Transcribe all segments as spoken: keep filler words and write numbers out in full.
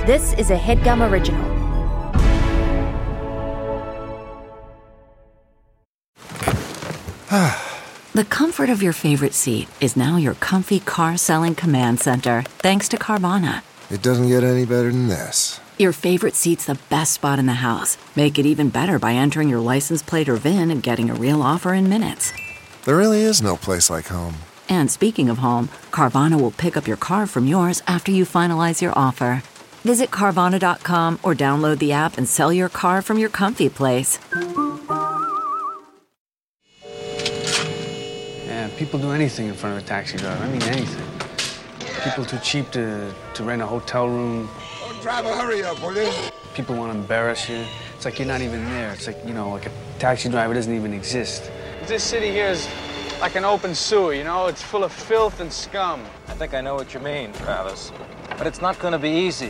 This is a HeadGum original. The comfort of your favorite seat is now your comfy car-selling command center, thanks to Carvana. It doesn't get any better than this. Your favorite seat's the best spot in the house. Make it even better by entering your license plate or V I N and getting a real offer in minutes. There really is no place like home. And speaking of home, Carvana will pick up your car from yours after you finalize your offer. Visit Carvana dot com or download the app and sell your car from your comfy place. Yeah, people do anything in front of a taxi driver. I mean, anything. People too cheap to, to rent a hotel room. Oh, driver, hurry up, will you? People want to embarrass you. It's like you're not even there. It's like, you know, like a taxi driver doesn't even exist. This city here is like an open sewer, you know? It's full of filth and scum. I think I know what you mean, Travis. But it's not going to be easy.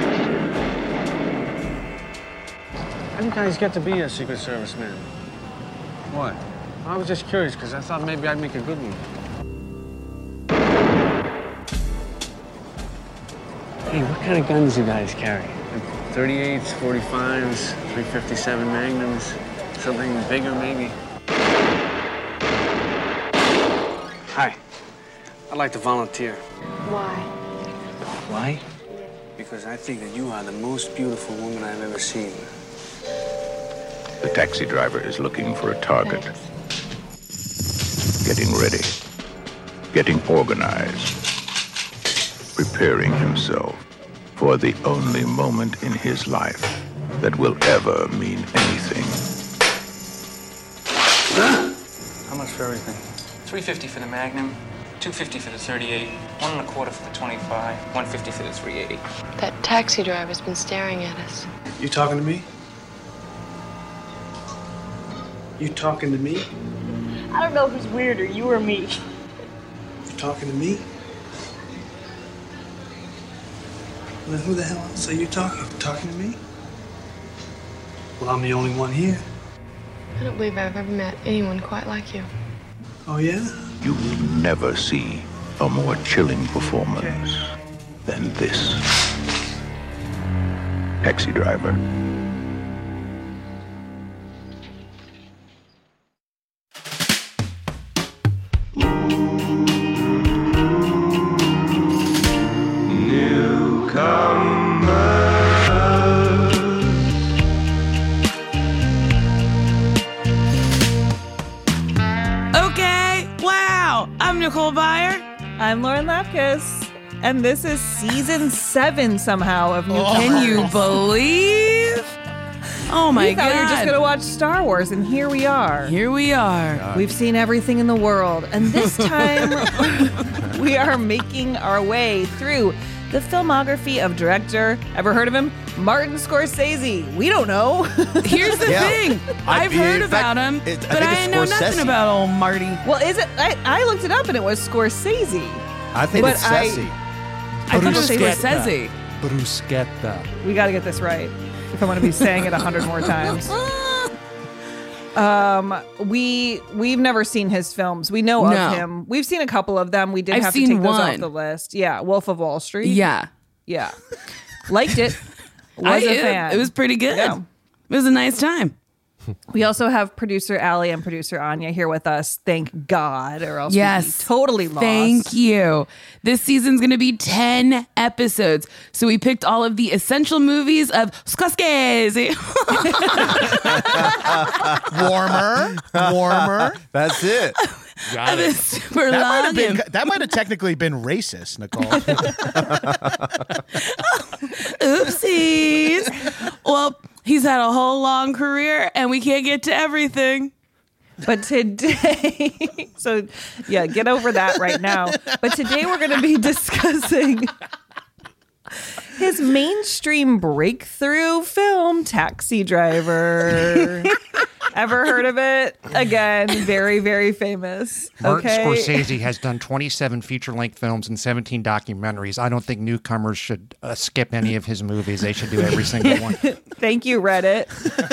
How do you guys get to be a Secret Service man? What? I was just curious, because I thought maybe I'd make a good one. Hey, what kind of guns do you guys carry? Like thirty-eights, forty-fives, three fifty-seven Magnums, something bigger maybe? Hi, I'd like to volunteer. Why? Why? Because I think that you are the most beautiful woman I've ever seen. The taxi driver is looking for a target. Getting ready. Getting organized. Preparing himself for the only moment in his life that will ever mean anything. How much for everything? three fifty for the Magnum, two fifty for the thirty-eight, one and a quarter for the twenty-five, one fifty for the three eighty. That taxi driver's been staring at us. You talking to me? You talking to me? I don't know who's weirder, you or me. You talking to me? Well, then who the hell else are you talking? Talking to me? Well, I'm the only one here. I don't believe I've ever met anyone quite like you. Oh, yeah? You will never see a more chilling performance than this. Taxi driver. Nicole Byer. I'm Lauren Lapkus. And this is season seven somehow of New oh, Can you believe? Oh my we God. thought we were just going to watch Star Wars, and here we are. Here we are. God. We've seen everything in the world. And this time, we are making our way through the filmography of director, ever heard of him? Martin Scorsese. We don't know. Here's the yeah. thing. I've I, heard about fact, him, it, but I, I know nothing about old Marty. Well, is it? I, I looked it up, and it was Scorsese. I think but it's Scorsese. I, I thought it was Scorsese. Bruschetta. We got to get this right if I want to be saying it a hundred more times. Um, we we've never seen his films. We know no. of him. We've seen a couple of them. We did I've have to take one. those off the list. Yeah, Wolf of Wall Street. Yeah, yeah, liked it. Was I, a fan. It was pretty good. Yeah. It was a nice time. We also have producer Allie and producer Anya here with us. Thank God, or else yes, we'd be totally lost. Thank you. This season's going to be ten episodes, so we picked all of the essential movies of Scorsese. warmer, warmer. That's it. Got it. Super that, long might have been, and... that might have technically been racist, Nicole. Oopsies. Well, he's had a whole long career, and we can't get to everything. But today, so yeah, get over that right now. But today we're going to be discussing his mainstream breakthrough film, Taxi Driver. Ever heard of it? Again, very, very famous. Martin okay. Scorsese has done twenty-seven feature-length films and seventeen documentaries. I don't think newcomers should uh, skip any of his movies. They should do every single one. Thank you, Reddit.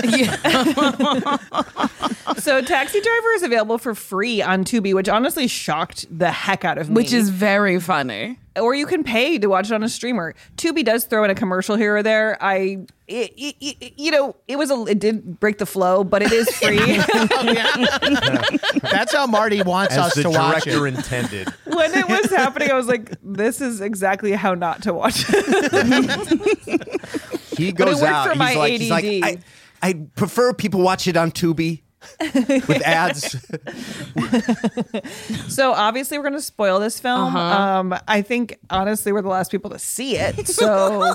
So Taxi Driver is available for free on Tubi, which honestly shocked the heck out of me. Which is very funny. Or you can pay to watch it on a streamer. Tubi does throw in a commercial here or there. I, it, it, it, you know, it was a, it did break the flow, but it is free. That's how Marty wants As us the to watch director it. intended. When it was happening, I was like, this is exactly how not to watch it. He But it goes worked out. for my he's like, he's like, A D D. I, I prefer people watch it on Tubi with ads. So obviously we're going to spoil this film. Uh-huh. Um, I think honestly we're the last people to see it. So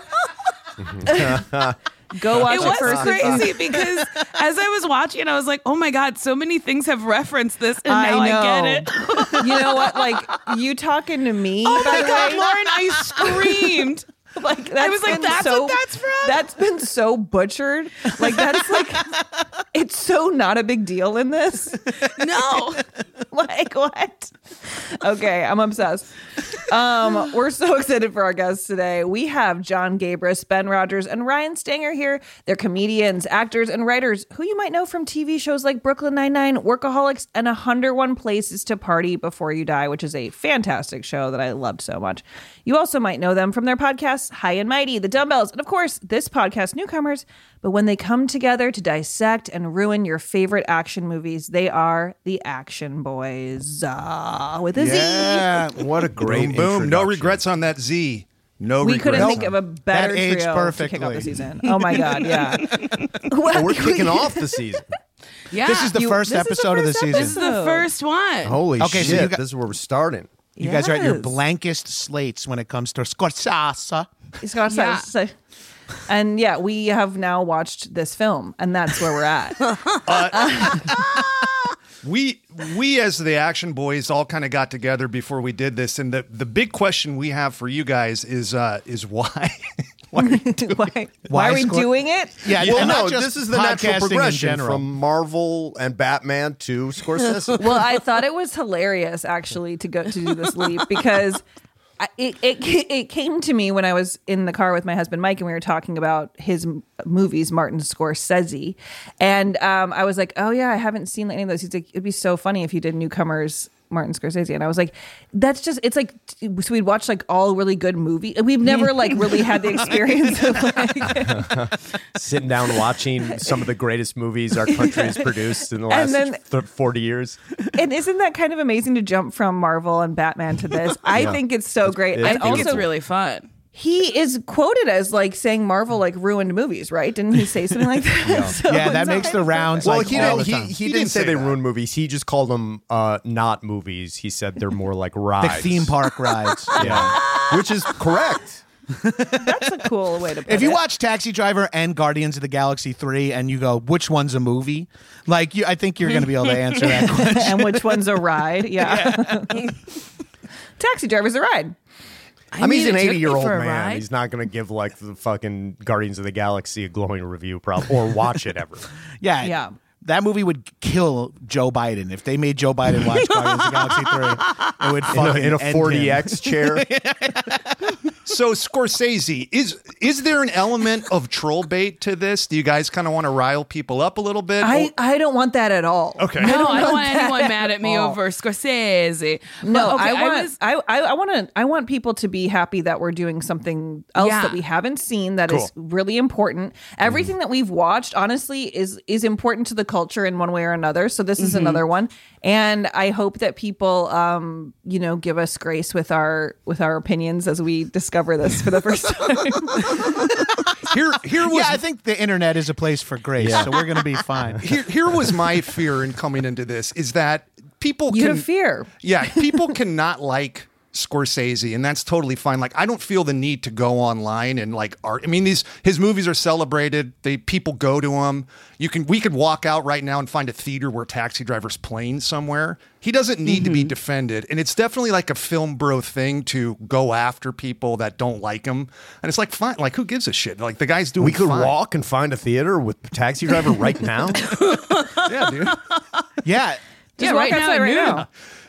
go watch It it, was first. crazy because as I was watching, I was like, "Oh my god, so many things have referenced this, and I now I, know. get it." You know what? Like you talking to me? Oh by my the god, way, Lauren! I screamed. Like I was like, been "That's so, what that's from." That's been so butchered. Like that's like it's so not a big deal in this. No, Like what? Okay, I'm obsessed. Um, we're so excited for our guests today. We have John Gabris, Ben Rogers, and Ryan Stanger here. They're comedians, actors, and writers who you might know from T V shows like Brooklyn Nine-Nine, Workaholics, and one hundred one Places to Party Before You Die, which is a fantastic show that I loved so much. You also might know them from their podcasts High and Mighty, The Dumbbells, and of course, this podcast, Newcomers. But when they come together to dissect and ruin your favorite action movies, they are the Action Boys. Uh, with a Z. Yeah, what a great Boom, boom. No introduction. regrets on that Z. No We regrets. couldn't think of a better That aged trio to kick off perfectly. the season. Oh my God, yeah. We're kicking off the season. yeah. This is the You- first this is the episode of the first season. This is the first one. Holy Okay, so shit! you got- this is where we're starting. You guys are at your Yes. blankest slates when it comes to Scorsese. It's got Yeah. so- And yeah, we have now watched this film, and that's where we're at. we we as the Action Boys all kind of got together before we did this, and the, the big question we have for you guys is uh, is why. why, are you doing why, why are we Scor- doing it? Yeah, Well, and not no, just this is the natural podcasting in progression general. from Marvel and Batman to Scorsese. Well, I thought it was hilarious actually to go to do this leap because I- it, it it came to me when I was in the car with my husband Mike and we were talking about his m- movies, Martin Scorsese, and um, I was like, oh yeah, I haven't seen any of those. He's like, it'd be so funny if you did Newcomers. Martin Scorsese, and I was like, that's just, it's like, so we'd watch like all really good movies, and we've never like really had the experience of like Sitting down watching some of the greatest movies our country has produced in the last And then- th- forty years. and isn't that kind of amazing to jump from Marvel and Batman to this? I Yeah. think it's so great. it's I And think also, it's really fun. he is quoted as like saying Marvel like ruined movies, right? Didn't he say something like that? Yeah, So yeah, it's that makes the kind of rounds. Well, like he all didn't. the He, time. he, didn't say, they ruined movies. He just called them uh, not movies. He said they're more like the rides, theme park rides. Yeah, which is correct. That's a cool way to put it. If you watch Taxi Driver and Guardians of the Galaxy three and you go, which one's a movie? Like, you, I think you're going to be able to answer that question. and which one's a ride? Yeah. Taxi Driver's a ride. I, mean, he's an it took me eighty-year-old for a man. ride. He's not going to give like the fucking Guardians of the Galaxy a glowing review, probably, or watch it ever. Yeah. Yeah. That movie would kill Joe Biden. If they made Joe Biden watch Guardians of the Galaxy three, it would In a, fucking in a end forty him. X chair. So Scorsese, is is there an element of troll bait to this? Do you guys kind of want to rile people up a little bit? I, I don't want that at all. Okay. No, I don't want that anyone at mad at me all. over Scorsese. No, But, okay, I want was- I, I, I want to I want people to be happy that we're doing something else Yeah. that we haven't seen that is really important. Everything that we've watched, honestly, is is important to the culture in one way or another. So this is Mhm. another one, and I hope that people, um, you know, give us grace with our with our opinions as we discover this for the first time. Here, here was Yeah, I think the internet is a place for grace, Yeah. so we're going to be fine. here, here was my fear in coming into this is that people You can have fear. Yeah, people cannot like Scorsese, and that's totally fine. Like, I don't feel the need to go online and like art. I mean, these his movies are celebrated. They people go to them. You can we could walk out right now and find a theater where Taxi Driver's playing somewhere. He doesn't need Mm-hmm. to be defended, and it's definitely like a film bro thing to go after people that don't like him. And it's like, fine, like who gives a shit? Like the guy's doing. We could fine. walk and find a theater with Taxi Driver right now. Yeah, dude. Yeah. Just Yeah, walk right now outside at right noon. now.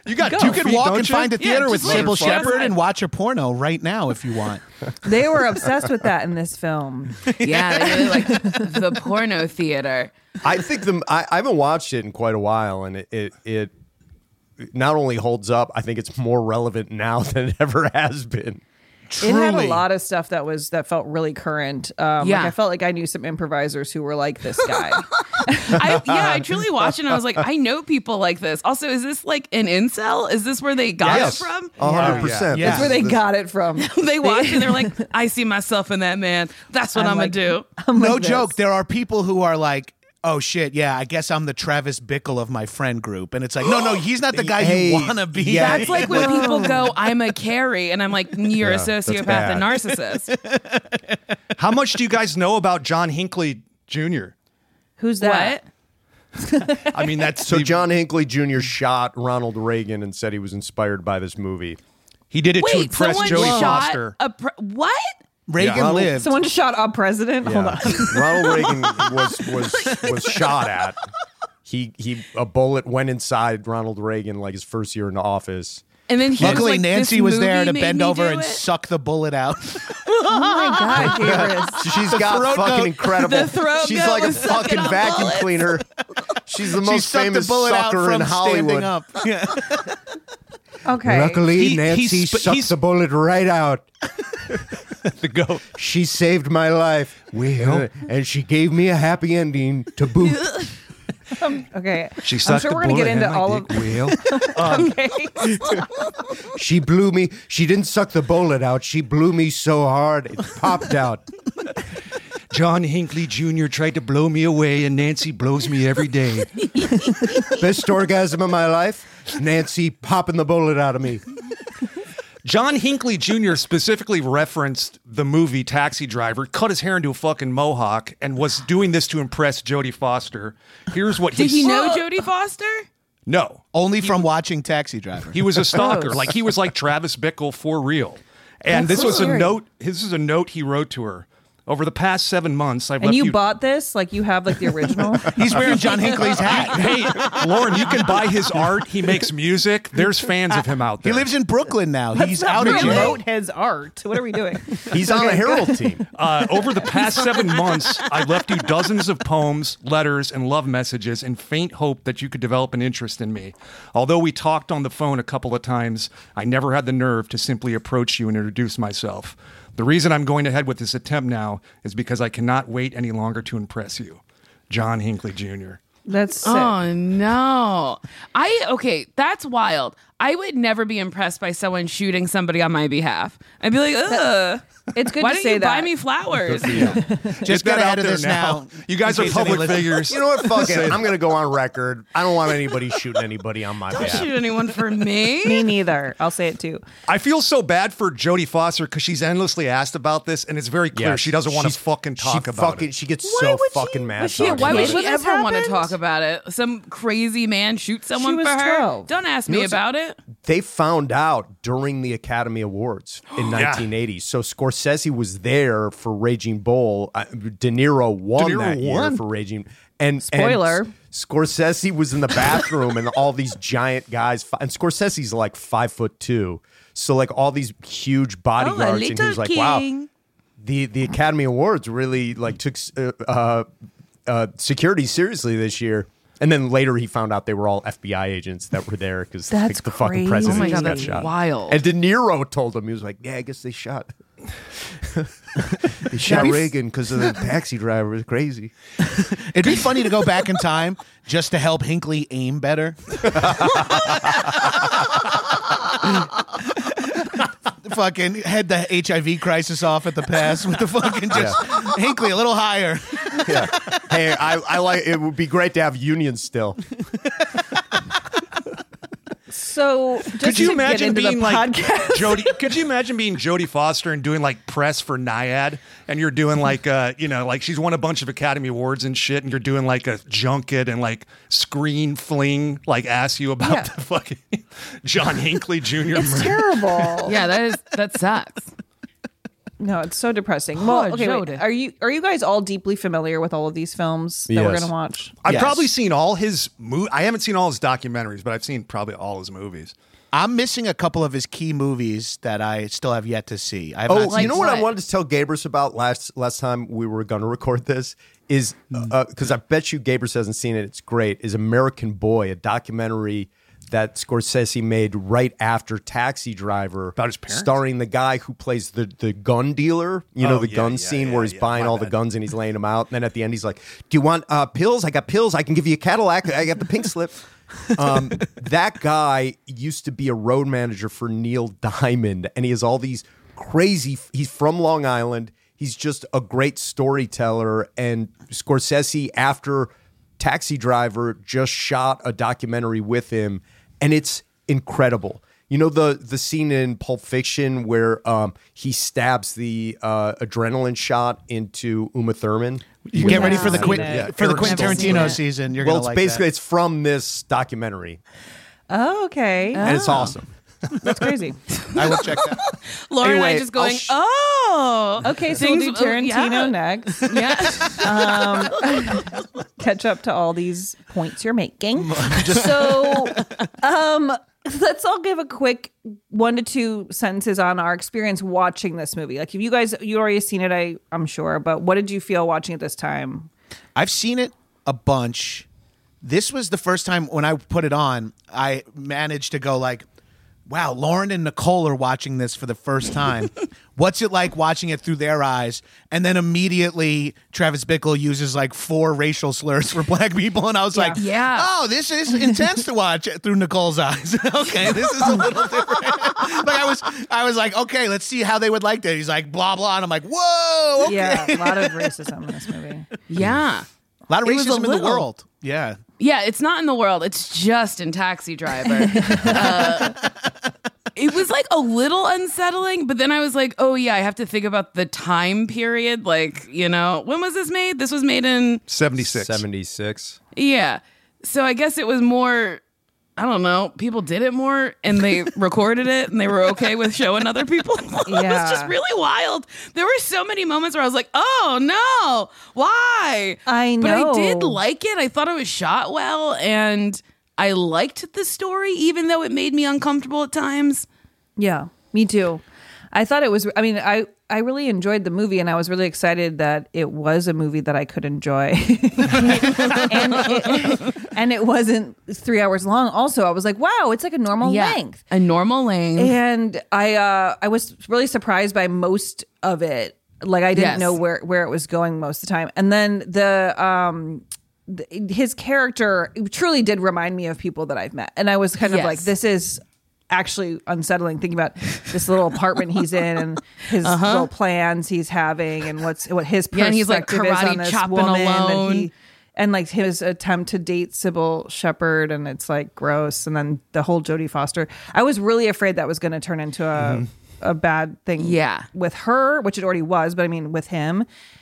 You got You two can feet, walk don't and you? find a Yeah, theater just with like Sybil walk Shepherd outside. and watch a porno right now if you want. They were obsessed with that in this film. Yeah, they really like the porno theater. I think the I, I haven't watched it in quite a while, and it, it it not only holds up. I think it's more relevant now than it ever has been. It had a Truly. lot of stuff that was that felt really current. Um, Yeah. like I felt like I knew some improvisers who were like this guy. I, yeah, I truly watched it and I was like, I know people like this. Also, is this like an incel? Is this where they got Yes. it from? A hundred percent. Yeah. That's where they got it from. They watch and they're like, I see myself in that man. That's what I'm, I'm like- gonna do. I'm No like this. joke. There are people who are like, oh shit, yeah, I guess I'm the Travis Bickle of my friend group. And it's like, no, no, he's not the guy Hey, you want to be. yeah. That's like when people go, I'm a Carrie, and I'm like, you're Yeah, a that's sociopath bad. and narcissist. How much do you guys know about John Hinckley Junior? Who's that? What? I mean, that's So the- John Hinckley Junior shot Ronald Reagan and said he was inspired by this movie. he did it to Wait, impress someone Jodie shot Foster. a pre- what? Reagan Yeah. lived. Someone just shot a president. Hold on. Ronald Reagan was was was shot at. He he a bullet went inside Ronald Reagan like his first year in office. And then he was Luckily, like, Nancy this was there movie to made bend me over do and it. suck the bullet out. Oh my God, Gabrus. She's The got throat fucking goat. incredible. The throat She's goat like a was sucking fucking on vacuum bullets. cleaner. She's the She most sucked the famous bullet out sucker from in Hollywood. standing up. Yeah. Okay. Luckily, He- Nancy he's- sucked he's- the bullet right out. The goat. She saved my life. Well, and she gave me a happy ending to boot. Okay. She I'm sucked sure the we're gonna get bullet into in my all of. dick wheel. Okay. She blew me. She didn't suck the bullet out. She blew me so hard it popped out. John Hinckley Junior tried to blow me away, and Nancy blows me every day. Best orgasm of my life. Nancy popping the bullet out of me. John Hinckley Junior specifically referenced the movie Taxi Driver, cut his hair into a fucking mohawk, and was doing this to impress Jodie Foster. Here's what Did he he said. know Jodie Foster? No. Only from watching Taxi Driver. He was a stalker. Gross. Like he was like Travis Bickle for real. And That's this was so a scary. note. This is a note he wrote to her. Over the past seven months, I've And left you you. bought this? Like you have like the original? He's wearing John Hinckley's hat. Hey, Lauren, you can buy his art. He makes music. There's fans of him out He there. lives in Brooklyn now. He's out of He jail. wrote his art. What are we doing? He's on the Herald team. Uh, over the past seven months, I've left you dozens of poems, letters, and love messages in faint hope that you could develop an interest in me. Although we talked on the phone a couple of times, I never had the nerve to simply approach you and introduce myself. The reason I'm going ahead with this attempt now is because I cannot wait any longer to impress you. John Hinckley Junior That's sick. Oh no. I okay, that's wild. I would never be impressed by someone shooting somebody on my behalf. I'd be like, ugh. It's good Why to don't say you that. buy me flowers? Just Get get that ahead out of there this now. now. You guys in are case any public listen- figures. You know what? Fuck it. I'm going to go on record. I don't want anybody shooting anybody on my Don't behalf. shoot anyone for me. Me neither. I'll say it too. I feel so bad for Jodie Foster because she's endlessly asked about this, and it's very clear Yeah, she doesn't want to she's- fucking talk she about fucking, it. She gets Why so would she- fucking mad. was she a talking Why about would it. she when this ever want to happened? talk about it? Some crazy man shoot someone She was for her? twelve. Don't ask You me know, so- about it. They found out during the Academy Awards in nineteen eighty. So Scorsese was there for Raging Bull. Uh, De Niro won De Niro that year won? for Raging. And Spoiler. and S- Scorsese was in the bathroom, and all these giant guys. fi- And Scorsese's like five foot two, so like all these huge bodyguards, and he was like, "Wow." The the Academy Awards really like took uh, uh, uh, security seriously this year. And then later he found out they were all F B I agents that were there because like, That's the fucking crazy. president Oh my God, got that's shot. wild. And De Niro told him, he was like, "Yeah, I guess they shot. They shot be f- Reagan because of the Taxi Driver. It was crazy." It'd be funny to go back in time just to help Hinckley aim better. Fucking head the H I V crisis off at the pass with the fucking just Hinckley a little higher. Yeah. Hey, I, I like. It would be great to have unions still. So just Could you to imagine get into being the like podcast. Jodie? Could you imagine being Jodie Foster and doing like press for Nyad, and you're doing like uh, you know, like she's won a bunch of Academy Awards and shit, and you're doing like a junket and like screen fling, like ask you about Yeah. the fucking John Hinckley Junior It's murder. terrible. Yeah, that is that sucks. No, it's so depressing. Oh, Well, okay, wait. Jodie. Are you are you guys all deeply familiar with all of these films that Yes. we're gonna watch? I've Yes. probably seen all his mo- I haven't seen all his documentaries, but I've seen probably all his movies. I'm missing a couple of his key movies that I still have yet to see. I have Oh, not seen you know what? what? I wanted to tell Gabrus about last last time we were going to record this is because I bet you Gabrus hasn't seen it. It's great. Is American Boy, a documentary that Scorsese made right after Taxi Driver, About his parents? starring the guy who plays the the gun dealer. You know Oh, the yeah, gun yeah, scene yeah, where he's yeah, buying my all the bad. guns and he's laying them out. And then at the end he's like, "Do you want uh, pills? I got pills. I can give you a Cadillac. I got the pink slip." um, that guy used to be a road manager for Neil Diamond, and he has all these crazy. He's from Long Island. He's just a great storyteller. And Scorsese, after Taxi Driver, just shot a documentary with him, and it's incredible. You know the the scene in Pulp Fiction where um, he stabs the uh, adrenaline shot into Uma Thurman. You get ready for the Yeah. Quin- Yeah. for the Eric Quentin Stoltz. Tarantino Yeah. season. You're Well, gonna it's like basically that. it's from this documentary, Oh, okay. and it's awesome. That's crazy. I will check that. Lauren and I Anyway, just going, I'll sh- oh. Okay, so we'll do Things- oh, Tarantino yeah. next. Yeah. Um, catch up to all these points you're making. so, um, let's all give a quick one to two sentences on our experience watching this movie. Like, if you guys, you already seen it, I, I'm sure, but what did you feel watching it this time? I've seen it a bunch. This was the first time when I put it on, I managed to go like, wow, Lauren and Nicole are watching this for the first time. What's it like watching it through their eyes? And then immediately Travis Bickle uses like four racial slurs for black people. And I was like, Yeah. oh, this is intense to watch through Nicole's eyes. Okay, this is a little different. Like I was I was like, okay, let's see how they would like that. He's like, blah, blah. And I'm like, whoa, okay. Yeah, a lot of racism in this movie. Yeah. A lot of It was a racism in the little. world. Yeah. Yeah, it's not in the world. It's just in Taxi Driver. uh, it was like a little unsettling, but then I was like, oh yeah, I have to think about the time period. Like, you know, when was this made? This was made in seventy-six. seventy-six. Yeah. So I guess it was more, I don't know, people did it more and they recorded it and they were okay with showing other people. It Yeah. was just really wild. There were so many moments where I was like, oh no, why? I But I know. did like it. I thought it was shot well and I liked the story, even though it made me uncomfortable at times. Yeah, me too. I thought it was, I mean, I, I really enjoyed the movie and I was really excited that it was a movie that I could enjoy. and, it, and it wasn't three hours long. Also, I was like, wow, it's like a normal length. A normal length. And I uh, I was really surprised by most of it. Like I didn't Yes. know where, where it was going most of the time. And then the um th- his character truly did remind me of people that I've met. And I was kind of Yes. like, this is actually unsettling thinking about this little apartment he's in and his Uh-huh. little plans he's having and what's what his perspective Yeah, and he's, like, is karate on this chopping woman that alone. he and like his attempt to date Sybil Shepherd, and it's like gross. And then the whole Jodie Foster. I was really afraid that was going to turn into a a bad thing. Yeah. with her, which it already was, but I mean with him.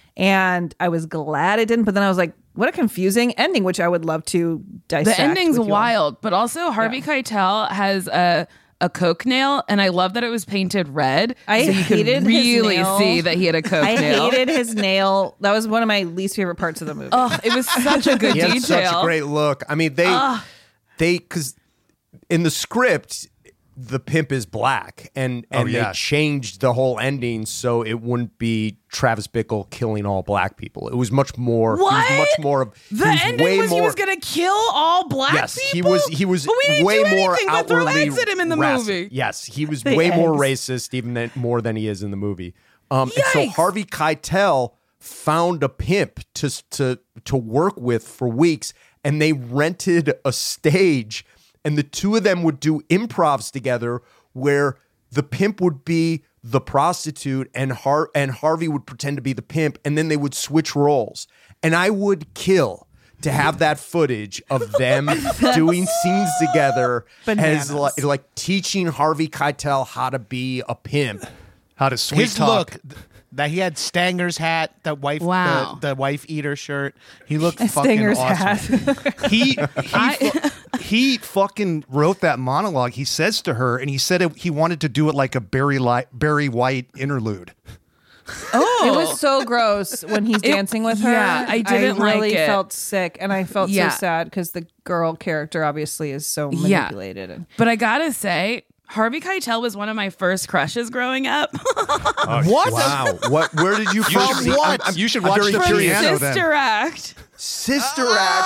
And I was glad it didn't. But then I was like, what a confusing ending, which I would love to dissect. The ending's with you all. wild, but also Harvey Keitel has a a coke nail, and I love that it was painted red. I so you could hated his really nail. see that he had a coke I nail. hated his nail. That was one of my least favorite parts of the movie. Oh, it was such a good He had detail. such a great look. I mean, they Ah. they because in the script the pimp is black, and and Oh, yeah. they changed the whole ending so it wouldn't be Travis Bickle killing all black people. It was much more. What? He was much more of The he was ending way was more, he was going to kill all black Yes, people. he was. He was but we didn't way do more anything but throw outwardly eggs at him in the racist. movie. Yes, he was The way more eggs. racist, even than, more than he is in the movie. Um, and so Yikes. Harvey Keitel found a pimp to to to work with for weeks, and they rented a stage, and the two of them would do improvs together, where the pimp would be the prostitute and Har- and Harvey would pretend to be the pimp, and then they would switch roles. And I would kill to have that footage of them doing scenes together Bananas. as like, like teaching Harvey Keitel how to be a pimp. How to sweet His talk. look, th- that he had Stanger's hat, that wife, Wow. the, the wife eater shirt. He looked fucking Stanger's awesome. hat. He he, fu- he fucking wrote that monologue. He says to her, and he said it, he wanted to do it like a Barry Li- Barry White interlude. Oh, it was so gross when he's It- dancing with her. yeah, I didn't like really it. felt sick, and I felt Yeah. so sad because the girl character obviously is so Yeah. manipulated. And But I gotta say, Harvey Keitel was one of my first crushes growing up. What? Wow. What? Where did you You first should, see? watch, I'm- I'm- you should I'm watch very the From curious. piano then. Sister Act. Sister Act.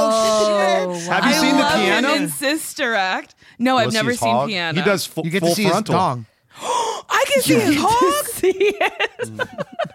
oh, Have you I seen the love piano? him in Sister Act. No, Will I've never his seen hog? piano. He does fu- You get full to see frontal. his dong. I can see his hog. see it.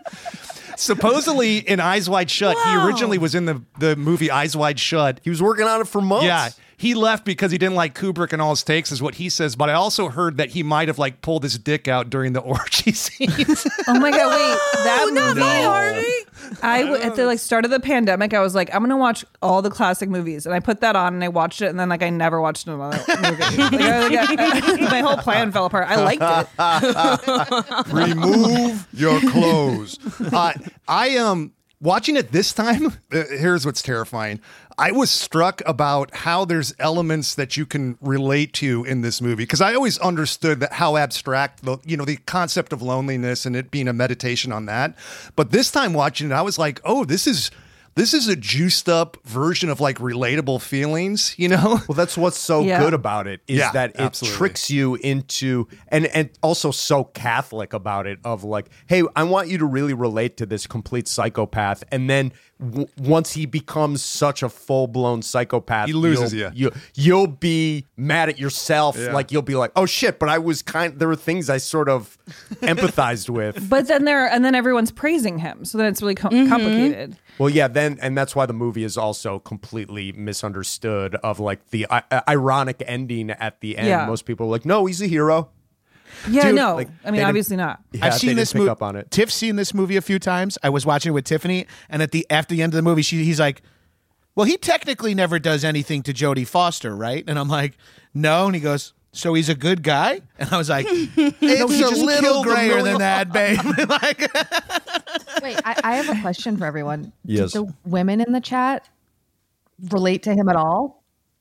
Supposedly in Eyes Wide Shut, he Wow. originally was in the, the movie Eyes Wide Shut. He was working on it for months. Yeah, he left because he didn't like Kubrick and all his takes, is what he says. But I also heard that he might have like pulled his dick out during the orgy scenes. Oh my god! Wait, that movie. Hey, Harvey. I w- at the like start of the pandemic, I was like, I'm gonna watch all the classic movies, and I put that on and I watched it, and then like I never watched another movie. Like, I, like, I- my whole plan fell apart. I liked it. Remove your clothes. Uh, I am um, watching it this time. Uh, here's what's terrifying. I was struck about how there's elements that you can relate to in this movie, because I always understood that how abstract the you know the concept of loneliness and it being a meditation on that. But this time watching it, I was like, oh, this is. This is a juiced up version of like relatable feelings, you know? Well, that's what's so Yeah. good about it is Yeah, that it absolutely. tricks you into and and also so Catholic about it of like, hey, I want you to really relate to this complete psychopath, and then w- once he becomes such a full blown psychopath, He loses you'll, you. you. You'll be mad at yourself, Yeah. like you'll be like, oh shit, but I was kind. There were things I sort of empathized with. But then there, and then everyone's praising him, so then it's really com- complicated. Well, yeah, then and that's why the movie is also completely misunderstood. Of like the I- ironic ending at the end. Yeah. Most people are like, no, he's a hero. Yeah, Dude, no, like, I they mean didn't- obviously not. Yeah, I've they seen didn't this pick movie. up on it. Tiff's seen this movie a few times. I was watching it with Tiffany, and at the after the end of the movie, she, he's like, "Well, he technically never does anything to Jodie Foster, right?" And I'm like, "No," and he goes, "So he's a good guy?" And I was like, "It's he a just little killed a grayer million- than that, babe." like, Wait, I, I have a question for everyone. Yes. Did the women in the chat relate to him at all?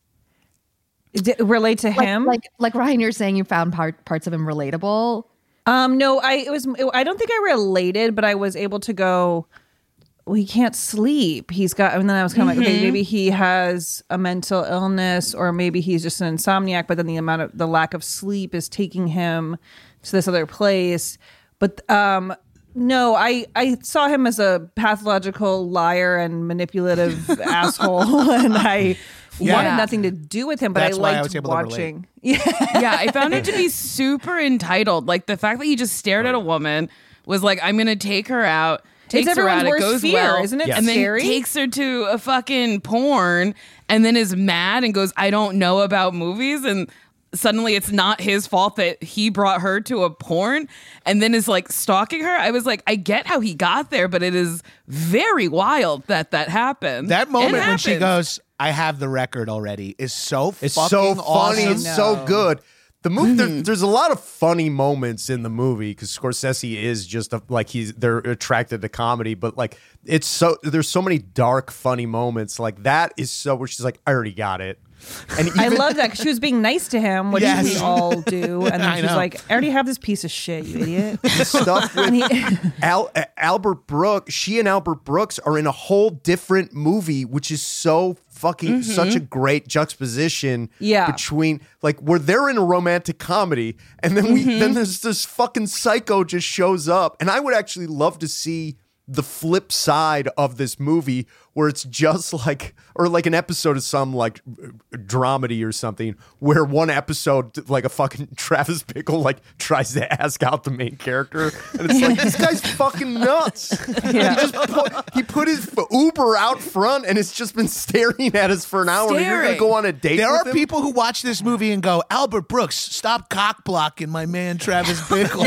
D- relate to Like, him? like, like Ryan, you're saying you found part, parts of him relatable. Um, no, I it was I don't think I related, but I was able to go. Well, he can't sleep. He's got, and then I was kind of like, okay, maybe he has a mental illness, or maybe he's just an insomniac. But then the amount of the lack of sleep is taking him to this other place. But um, no, I I saw him as a pathological liar and manipulative asshole, and I Yeah. wanted nothing to do with him. But That's I why I liked was able to relate. watching. Yeah, I found it to be super entitled. Like the fact that he just stared at a woman was like, I'm gonna take her out. Takes her everyone's out, it worst goes fear, well, isn't it and scary? then takes her to a fucking porn, and then is mad and goes, I don't know about movies, and suddenly it's not his fault that he brought her to a porn, and then is like stalking her. I was like, I get how he got there, but it is very wild that that happened. that moment It when she happens. goes, "I have the record already," is so It's fucking so funny. awesome. It's so No. good. The movie, there, there's a lot of funny moments in the movie because Scorsese is just a, like he's they're attracted to comedy, but like it's so there's so many dark funny moments like that is so where she's like, I already got it. And even, I love that 'cause she was being nice to him, which Yes. we all do. And I then she's know. like, I already have this piece of shit, you idiot. the stuff with And he- Al, uh, Albert Brooks. She and Albert Brooks are in a whole different movie, which is so fucking such a great juxtaposition. Yeah. between like where they're in a romantic comedy, and then we then there's this fucking psycho just shows up, and I would actually love to see the flip side of this movie where it's just like or like an episode of some like dramedy or something where one episode like a fucking Travis Bickle like tries to ask out the main character and it's like this guy's fucking nuts. Yeah. He just put, he put his Uber out front and it's just been staring at us for an hour. And you're gonna Staring. go on a date There with are him? people who watch this movie and go, "Albert Brooks, stop cock blocking my man Travis Bickle."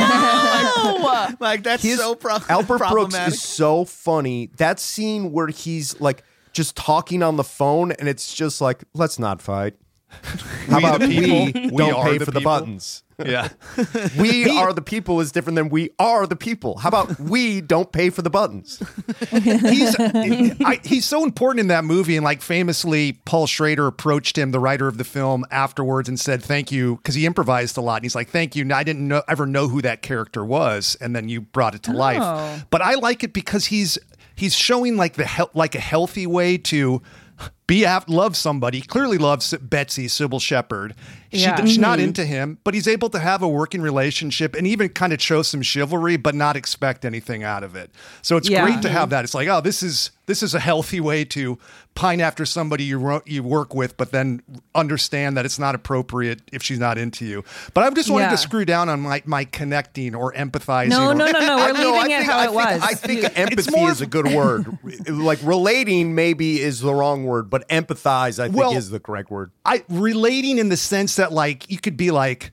No! like, like, that's His- so pro- Albert Brooks problematic. is so funny. That scene where he's like just talking on the phone and it's just like, let's not fight. How We the about people, we we don't are pay the for the people. buttons? Yeah. We are the people is different than we are the people. How about we don't pay for the buttons? he's I, he's so important in that movie, and like famously, Paul Schrader approached him, the writer of the film, afterwards and said thank you, because he improvised a lot. And he's like, thank you. I didn't know, ever know who that character was, and then you brought it to Oh. life. But I like it because he's he's showing like the he- like a healthy way to be af- love somebody. He clearly loves Betsy, Sybil Shepherd. She, Yeah. She's not Mhm. into him, but he's able to have a working relationship and even kind of show some chivalry, but not expect anything out of it. So it's Yeah. great to have that. It's like, oh, this is this is a healthy way to pine after somebody you ro- you work with, but then understand that it's not appropriate if she's not into you. But I just wanted Yeah. to screw down on my my connecting or empathizing. No, or, no, no, no. We're I- no, leaving I it think- how I it think- was. I think It's empathy more- is a good word. Like relating maybe is the wrong word, but empathize I think Well, is the correct word. I relating in the sense that like you could be like,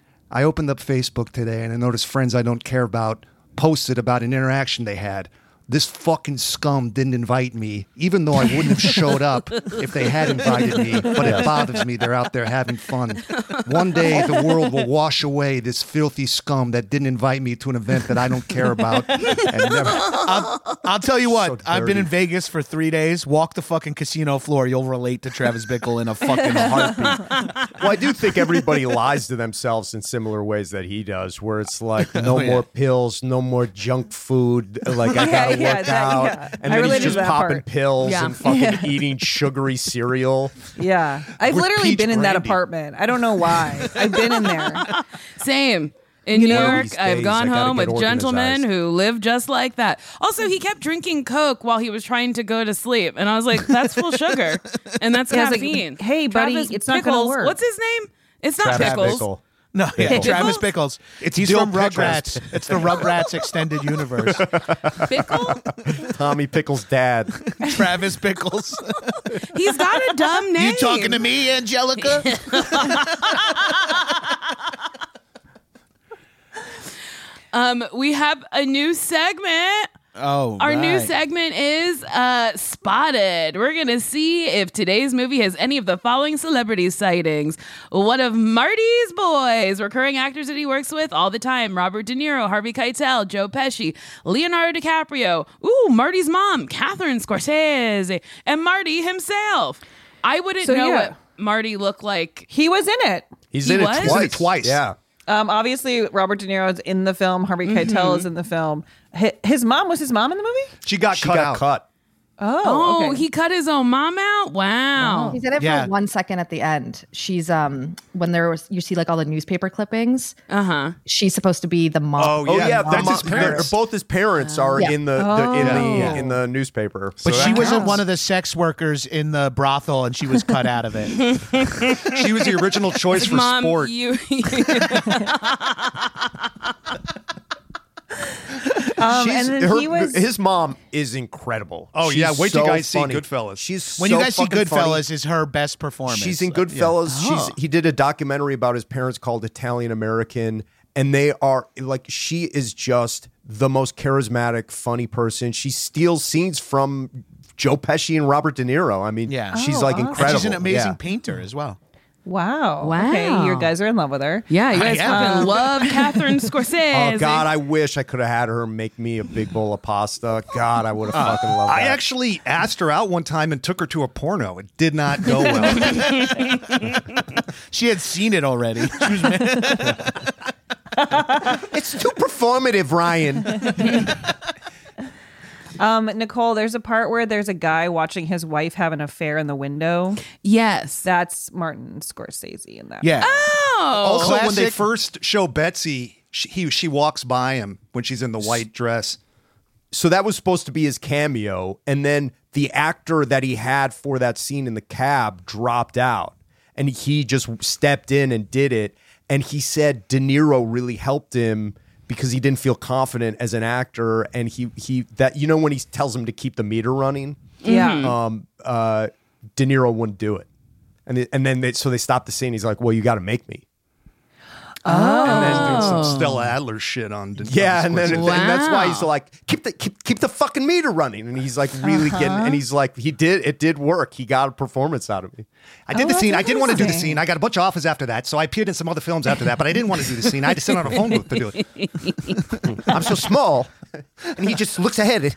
I opened up Facebook today and I noticed friends I don't care about posted about an interaction they had. This fucking scum didn't invite me, even though I wouldn't have showed up if they had invited me. But it bothers me. They're out there having fun. One day the world will wash away this filthy scum that didn't invite me to an event that I don't care about. And never. I'll, I'll tell you what. So I've been in dirty. Vegas for three days. Walk the fucking casino floor. You'll relate to Travis Bickle in a fucking heartbeat. Well, I do think everybody lies to themselves in similar ways that he does, where it's like no Oh, yeah. more pills, no more junk food. Like I gotta Yeah, work that- out, yeah. and I then related he's to just that popping part. pills Yeah. and fucking Yeah. eating sugary cereal. Yeah. I've With literally peach been in that brandy. apartment. I don't know why. I've been in there. Same. In You New know, York, these I've days, gone I gotta home get with gentlemen organized. who live just like that. Also, he kept drinking Coke while he was trying to go to sleep. And I was like, that's full sugar. And that's Yeah, I was like, caffeine. hey, buddy, Travis it's not gonna Pickles- work. What's his name? It's not Travis Pickles. Bickle. No, yeah, Pickles? Travis Bickles. It's He's Dill from Pickles. Rugrats. It's the Rugrats extended universe. Pickle? Tommy Pickles' dad. Travis Bickles. He's got a dumb name. You talking to me, Angelica? Um, we have a new segment. Oh, Our new right. segment is uh, Spotted. We're going to see if today's movie has any of the following celebrity sightings. One of Marty's boys, recurring actors that he works with all the time. Robert De Niro, Harvey Keitel, Joe Pesci, Leonardo DiCaprio. Ooh, Marty's mom, Catherine Scorsese, and Marty himself. I wouldn't So, know yeah. what Marty looked like. He was in it. He's He in was? it He's twice. in it twice. Yeah. Um, obviously, Robert De Niro's in the film. Harvey Keitel is in the film. Hi- His mom was his mom in the movie. She got She cut got out. cut. Oh, Oh, okay. he cut his own mom out? Wow. He's in it Yeah. for one second at the end. She's um when there was you see like all the newspaper clippings. Uh-huh. She's supposed to be the mom. Oh, Oh Yeah, yeah, that's the his mo- parents. they're- Both his parents are Yeah. in the, the in Oh. the in the newspaper. But So she that wasn't counts. one of the sex workers in the brothel, and she was cut out of it. She was the original choice for Mom, sport. you Um, She's- and then her- he was. his mom is incredible. Oh, She's yeah, wait till so you guys see funny. Goodfellas. She's When so you guys see fucking funny. Goodfellas, is her best performance. She's in Yeah. Goodfellas. Oh. She's he did a documentary about his parents called Italian American, and they are like she is just the most charismatic, funny person. She steals scenes from Joe Pesci and Robert De Niro. I mean, Yeah. she's Oh, like awesome. incredible. She's an amazing Yeah. painter as well. Wow. Wow. Okay, you guys are in love with her. Yeah, you guys I am. fucking love Catherine Scorsese. Oh God, I wish I could have had her make me a big bowl of pasta. God, I would have fucking loved that. I actually asked her out one time and took her to a porno. It did not go well. She had seen it already. She was It's too performative, Ryan. Um, Nicole, there's a part where there's a guy watching his wife have an affair in the window. Yes. That's Martin Scorsese in that. yeah. Oh. Also, when they Classic. first show Betsy, she, he, she walks by him when she's in the white dress. So that was supposed to be his cameo, and then the actor that he had for that scene in the cab dropped out, and he just stepped in and did it. And he said De Niro really helped him because he didn't feel confident as an actor, and he he that you know when he tells him to keep the meter running, Yeah. um, uh, De Niro wouldn't do it, and they, and then they, so they stopped the scene. He's like, "Well, you got to make me." Oh. And then doing some Stella Adler shit on. Yeah, on and then Scorsese. and that's why he's like, keep the keep keep the fucking meter running, and he's like really Uh-huh. getting, and he's like, he did it did work. He got a performance out of me. I did Oh, the scene. that's I didn't want to do the interesting. scene. I got a bunch of offers after that, so I appeared in some other films after that, but I didn't want to do the scene. I had to sit on a phone booth to do it. I'm so small, and he just looks ahead.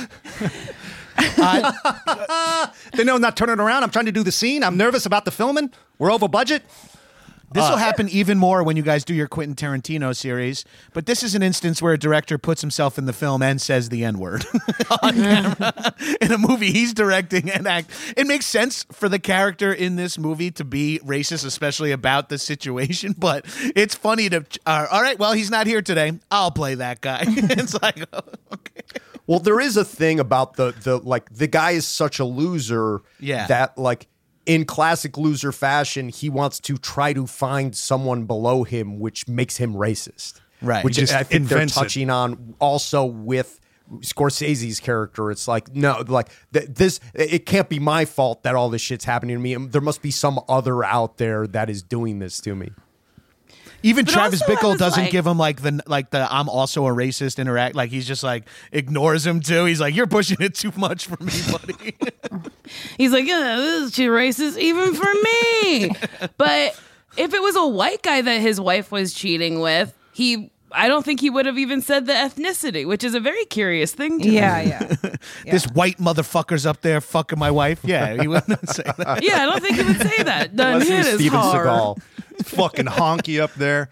Uh, they know I'm not turning around. I'm trying to do the scene. I'm nervous about the filming. We're over budget. This will Uh, happen even more when you guys do your Quentin Tarantino series. But this is an instance where a director puts himself in the film and says the N-word on camera in a movie he's directing and act. It makes sense for the character in this movie to be racist, especially about the situation. But it's funny to, uh, all right, well, he's not here today. I'll play that guy. It's like, oh, okay. Well, there is a thing about the the like the guy is such a loser Yeah. that like in classic loser fashion, he wants to try to find someone below him, which makes him racist. Right. Which He just I think they're invents it. touching on also with Scorsese's character. It's like, no, like th- this, it can't be my fault that all this shit's happening to me. There must be some other out there that is doing this to me. Even But Travis also I Bickle was doesn't like- give him like the like the I'm also a racist interact. Like he's just like ignores him too. He's like, you're pushing it too much for me, buddy. He's like, yeah, this is too racist even for me. But if it was a white guy that his wife was cheating with, he, I don't think he would have even said the ethnicity, which is a very curious thing to Yeah, me. yeah. This white motherfucker's up there fucking my wife. Yeah, he wouldn't say that. Yeah, I don't think he would say that. Done Unless he hit was is Steven hard. Seagal. Fucking honky up there.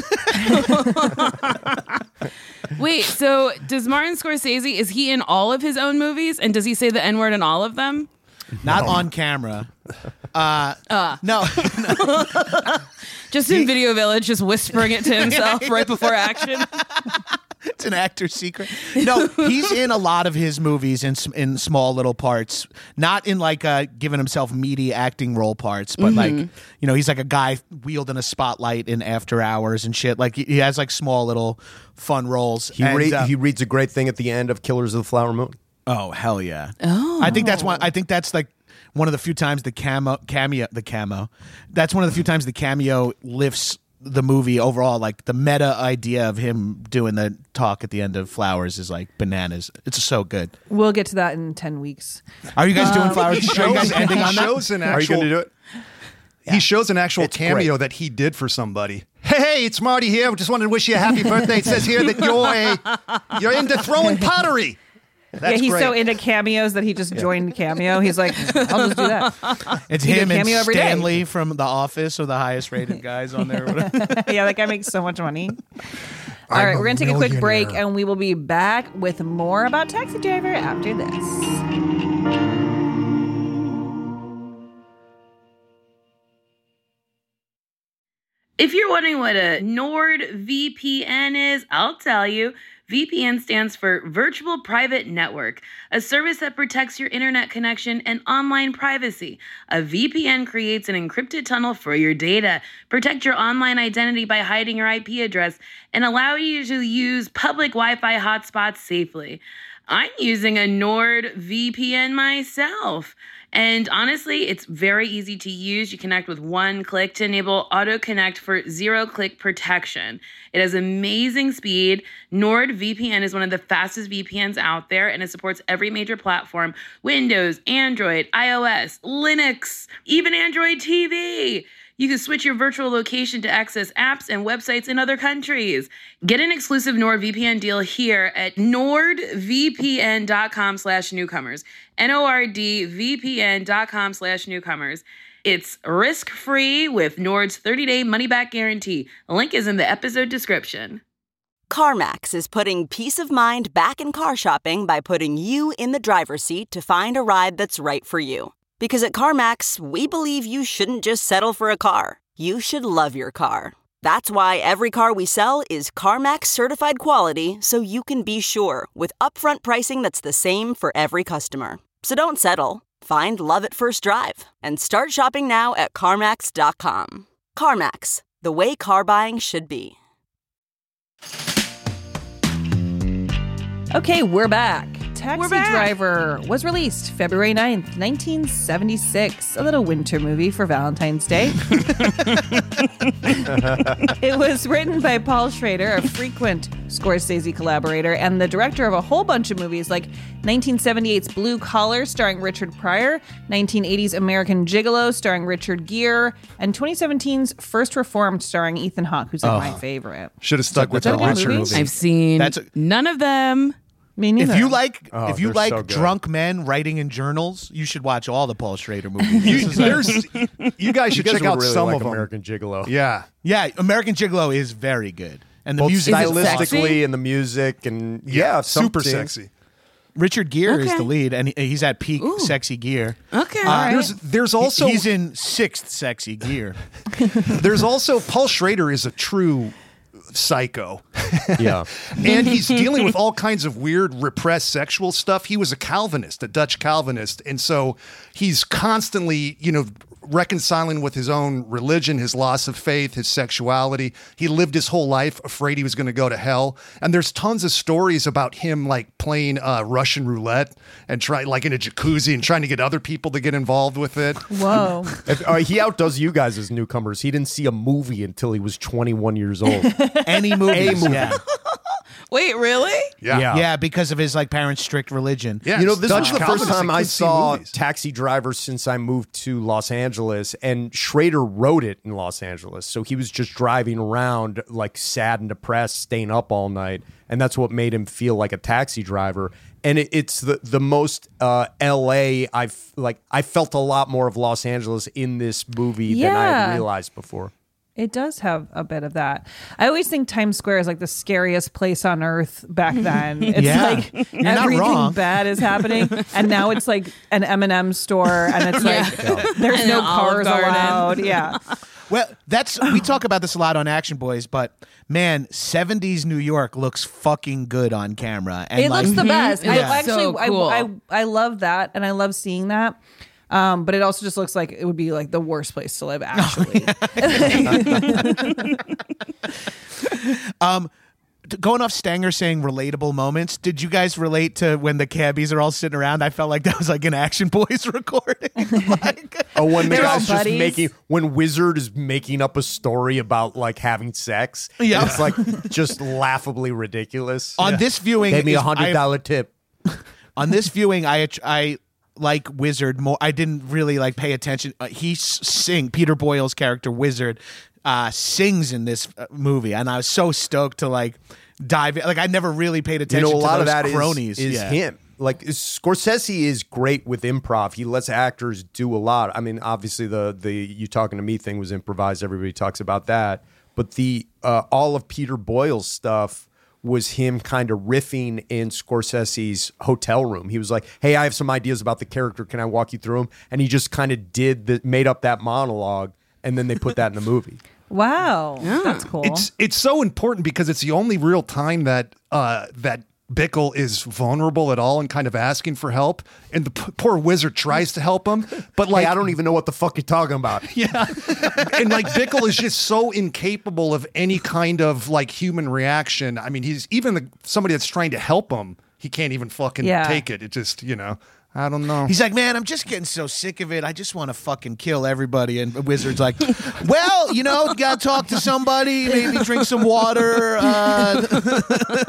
Wait, so does Martin Scorsese, is he in all of his own movies? And does he say the N-word in all of them? Not on camera. Uh, Uh. no. Just in Video Village, just whispering it to himself right before action. It's an actor's secret. No, he's in a lot of his movies in s- in small little parts. Not in like uh, giving himself meaty acting role parts, but like, Mhm. you know, he's like a guy wielding a spotlight in After Hours and shit. Like he, he has like small little fun roles. He And, re- uh, he reads a great thing at the end of Killers of the Flower Moon. Oh hell yeah! Oh, I think that's one. I think that's like one of the few times the camo cameo the camo. That's one of the few times the cameo lifts the movie overall. Like the meta idea of him doing the talk at the end of Flowers is like bananas. It's so good. We'll get to that in ten weeks. Are you guys doing Um, Flowers? Are you guys ending he on that? shows an Are you actual, going to do it? He shows an actual It's cameo great. that he did for somebody. Hey, hey, it's Marty here. Just wanted to wish you a happy birthday. It says here that you're a, you're into throwing pottery. That's yeah, he's great. so into cameos that he just joined Cameo. He's like, I'll just do that. It's He did him and Cameo every day. Stanley from The Office are the highest rated guys on there. Yeah, that guy makes so much money. All right, we're going to take a quick break and we will be back with more about Taxi Driver after this. If you're wondering what a NordVPN is, I'll tell you. V P N stands for Virtual Private Network, a service that protects your internet connection and online privacy. A V P N creates an encrypted tunnel for your data, protect your online identity by hiding your I P address, and allow you to use public Wi-Fi hotspots safely. I'm using a NordVPN myself. And honestly, it's very easy to use. You connect with one click to enable auto connect for zero click protection. It has amazing speed. NordVPN is one of the fastest V P Ns out there, and it supports every major platform: Windows, Android, iOS, Linux, even Android T V. You can switch your virtual location to access apps and websites in other countries. Get an exclusive NordVPN deal here at nordvpn.com slash newcomers. N-O-R-D-V-P-N.com slash newcomers. It's risk-free with Nord's thirty-day money-back guarantee. A link is in the episode description. CarMax is putting peace of mind back in car shopping by putting you in the driver's seat to find a ride that's right for you. Because at CarMax, we believe you shouldn't just settle for a car. You should love your car. That's why every car we sell is CarMax certified quality, so you can be sure with upfront pricing that's the same for every customer. So don't settle. Find love at first drive and start shopping now at CarMax dot com. CarMax, the way car buying should be. Okay, we're back. Taxi Driver was released February ninth, nineteen seventy-six. A little winter movie for Valentine's Day. It was written by Paul Schrader, a frequent Scorsese collaborator, and the director of a whole bunch of movies like nineteen seventy-eight's Blue Collar, starring Richard Pryor, nineteen eighty's American Gigolo, starring Richard Gere, and twenty seventeen's First Reformed, starring Ethan Hawke, who's like Oh. my favorite. Should have stuck with the Richard movie. I've seen That's a- none of them. Me neither. If you like, Oh, if you they're like so good. drunk men writing in journals, you should watch all the Paul Schrader movies. You, This is like- there's, you guys should You guys check would out really some like of them. American Gigolo. Yeah. yeah, American Gigolo is very good, and the Both music is stylistically sexy? and the music and yeah, super something. sexy. Richard Gere is Okay. the lead, and he, he's at peak sexy gear. Okay. Uh, all right. There's there's also he's in sixth sexy gear. there's also Paul Schrader is a true psycho. Yeah. And he's dealing with all kinds of weird repressed sexual stuff. He was a Calvinist, a Dutch Calvinist. And so he's constantly, you know, reconciling with his own religion, his loss of faith, his sexuality. He lived his whole life afraid he was going to go to hell. And there's tons of stories about him like playing uh, Russian roulette and try like in a jacuzzi and trying to get other people to get involved with it. Whoa. If, uh, he outdoes you guys as newcomers. He didn't see a movie until he was twenty-one years old. Any movies, yeah. Wait, really? Yeah. Yeah. yeah, because of his like parents' strict religion. Yeah, You know, this Dutch was the first Calvinists, time they I couldn't see saw movies. Taxi Driver since I moved to Los Angeles, and Schrader wrote it in Los Angeles. So he was just driving around like sad and depressed, staying up all night, and that's what made him feel like a taxi driver. And it, it's the the most uh, L A I've like I felt a lot more of Los Angeles in this movie than I Yeah. had realized before. It does have a bit of that. I always think Times Square is like the scariest place on earth back then. It's Yeah. like You're not everything wrong. bad is happening. And now it's like an M and M store and it's like there's And no an Olive cars Garden. allowed. Yeah. Well, that's we talk about this a lot on Action Boys, but man, seventies New York looks fucking good on camera. And It like, looks the best. I Yeah. actually So cool. I, I I love that and I love seeing that. Um, but it also just looks like it would be like the worst place to live, actually. um, t- going off Stanger saying relatable moments, did you guys relate to when the cabbies are all sitting around? I felt like that was like an Action Boys recording. like, Oh, when the They're all guy's just buddies. making, when Wizard is making up a story about like having sex, Yeah. it's like just laughably ridiculous. on this viewing, Pay me is- a hundred I- dollar tip. on this viewing, I I like Wizard more. I didn't really like pay attention. Uh, he s- sing Peter Boyle's character Wizard uh, sings in this uh, movie, and I was so stoked to like dive in. Like I never really paid You attention. know, a to lot those of that is cronies. is Yeah. him. Like Scorsese is great with improv. He lets actors do a lot. I mean, obviously the the you talking to me thing was improvised. Everybody talks about that, but the uh, all of Peter Boyle's stuff was him kind of riffing in Scorsese's hotel room. He was like, "Hey, I have some ideas about the character. Can I walk you through them?" And he just kind of did the made up that monologue, and then they put that in the movie. Wow. That's cool. It's it's so important because it's the only real time that uh, that Bickle is vulnerable at all and kind of asking for help, and the p- poor Wizard tries to help him, but like Hey, I don't even know what the fuck you're talking about. yeah, and like Bickle is just so incapable of any kind of like human reaction. I mean, he's even the, somebody that's trying to help him, he can't even fucking Yeah. take it. It just you know. I don't know. He's like, man, I'm just getting so sick of it. I just want to fucking kill everybody. And Wizard's like, well, you know, got to talk to somebody, maybe drink some water. Uh,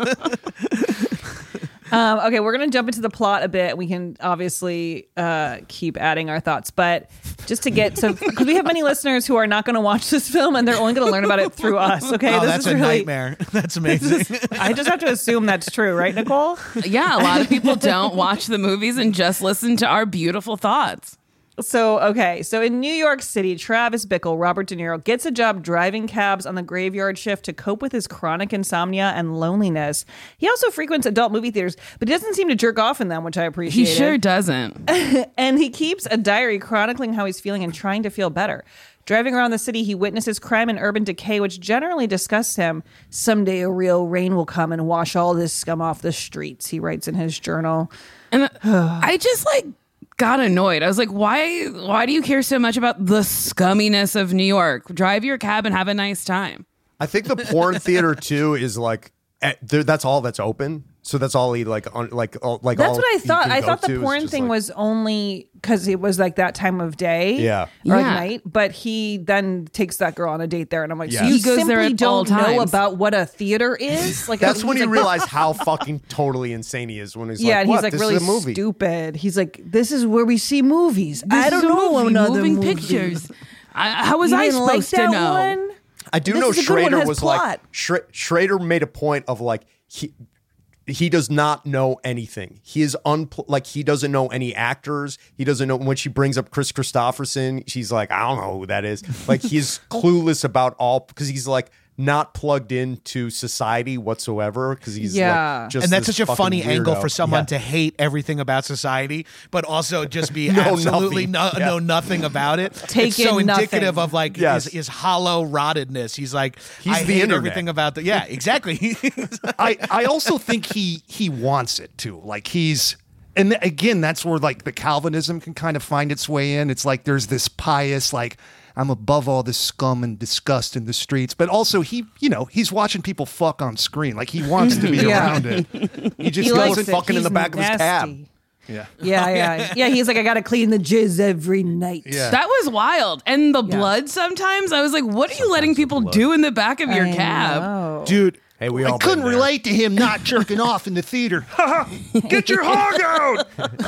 Um, okay, we're going to jump into the plot a bit. We can obviously uh, keep adding our thoughts, but just to get so because we have many listeners who are not going to watch this film and they're only going to learn about it through us. Okay, oh, this that's is a really, nightmare. That's amazing. I just have to assume that's true, right, Nicole? Yeah, a lot of people don't watch the movies and just listen to our beautiful thoughts. So, okay. So in New York City, Travis Bickle, Robert De Niro, gets a job driving cabs on the graveyard shift to cope with his chronic insomnia and loneliness. He also frequents adult movie theaters, but he doesn't seem to jerk off in them, which I appreciate. He sure doesn't. And he keeps a diary chronicling how he's feeling and trying to feel better. Driving around the city, he witnesses crime and urban decay, which generally disgusts him. Someday a real rain will come and wash all this scum off the streets, he writes in his journal. And I just like got annoyed. I was like, why why do you care so much about the scumminess of New York? Drive your cab and have a nice time. I think the porn theater too is like eh, there- that's all that's open. So that's all he like on like all, like That's all what I he thought. can I go thought to the is porn just, thing like- was only because it was like that time of day, Yeah. or Yeah. like night. But he then takes that girl on a date there, and I'm like, so Yes. you He goes simply there at all don't know times. about what a theater is. Like That's he's when he like, realized how fucking totally insane he is. When he's yeah, like, and what? he's like this really is a movie. stupid. He's like, this is where we see movies. This I don't is a know movie, another moving movie. pictures. I, how was You I didn't supposed like to that know? one? I do This know is a good one, Schrader has was plot. like Schra- Schrader made a point of like he he does not know anything. He is unpl- like he doesn't know any actors. He doesn't know when she brings up Chris Christopherson. She's like, I don't know who that is. Like he's clueless about all because he's like not plugged into society whatsoever because he's Yeah. like just and that's this such a fucking funny angle weirdo. for someone Yeah. to hate everything about society, but also just be Know absolutely nothing. no, Yeah. know nothing about it. Take it's so in indicative nothing. of like Yes. his, his hollow rottedness. He's like, He's I the hate internet. everything about the. Yeah, exactly. I, I also think he he wants it too. Like he's and th- again, that's where like the Calvinism can kind of find its way in. It's like there's this pious like I'm above all this scum and disgust in the streets, but also he, you know, he's watching people fuck on screen. Like he wants to be Yeah. around it. He just He goes likes and it. fucking in the He's back of his cab. nasty. yeah. Yeah, yeah, yeah. He's like, I gotta clean the jizz every night. Yeah. That was wild. And the Yeah. blood sometimes, I was like, what are you letting people do in the back of your I cab? know. Dude, Hey, we I all couldn't been there. relate to him not jerking off in the theater. Get your hog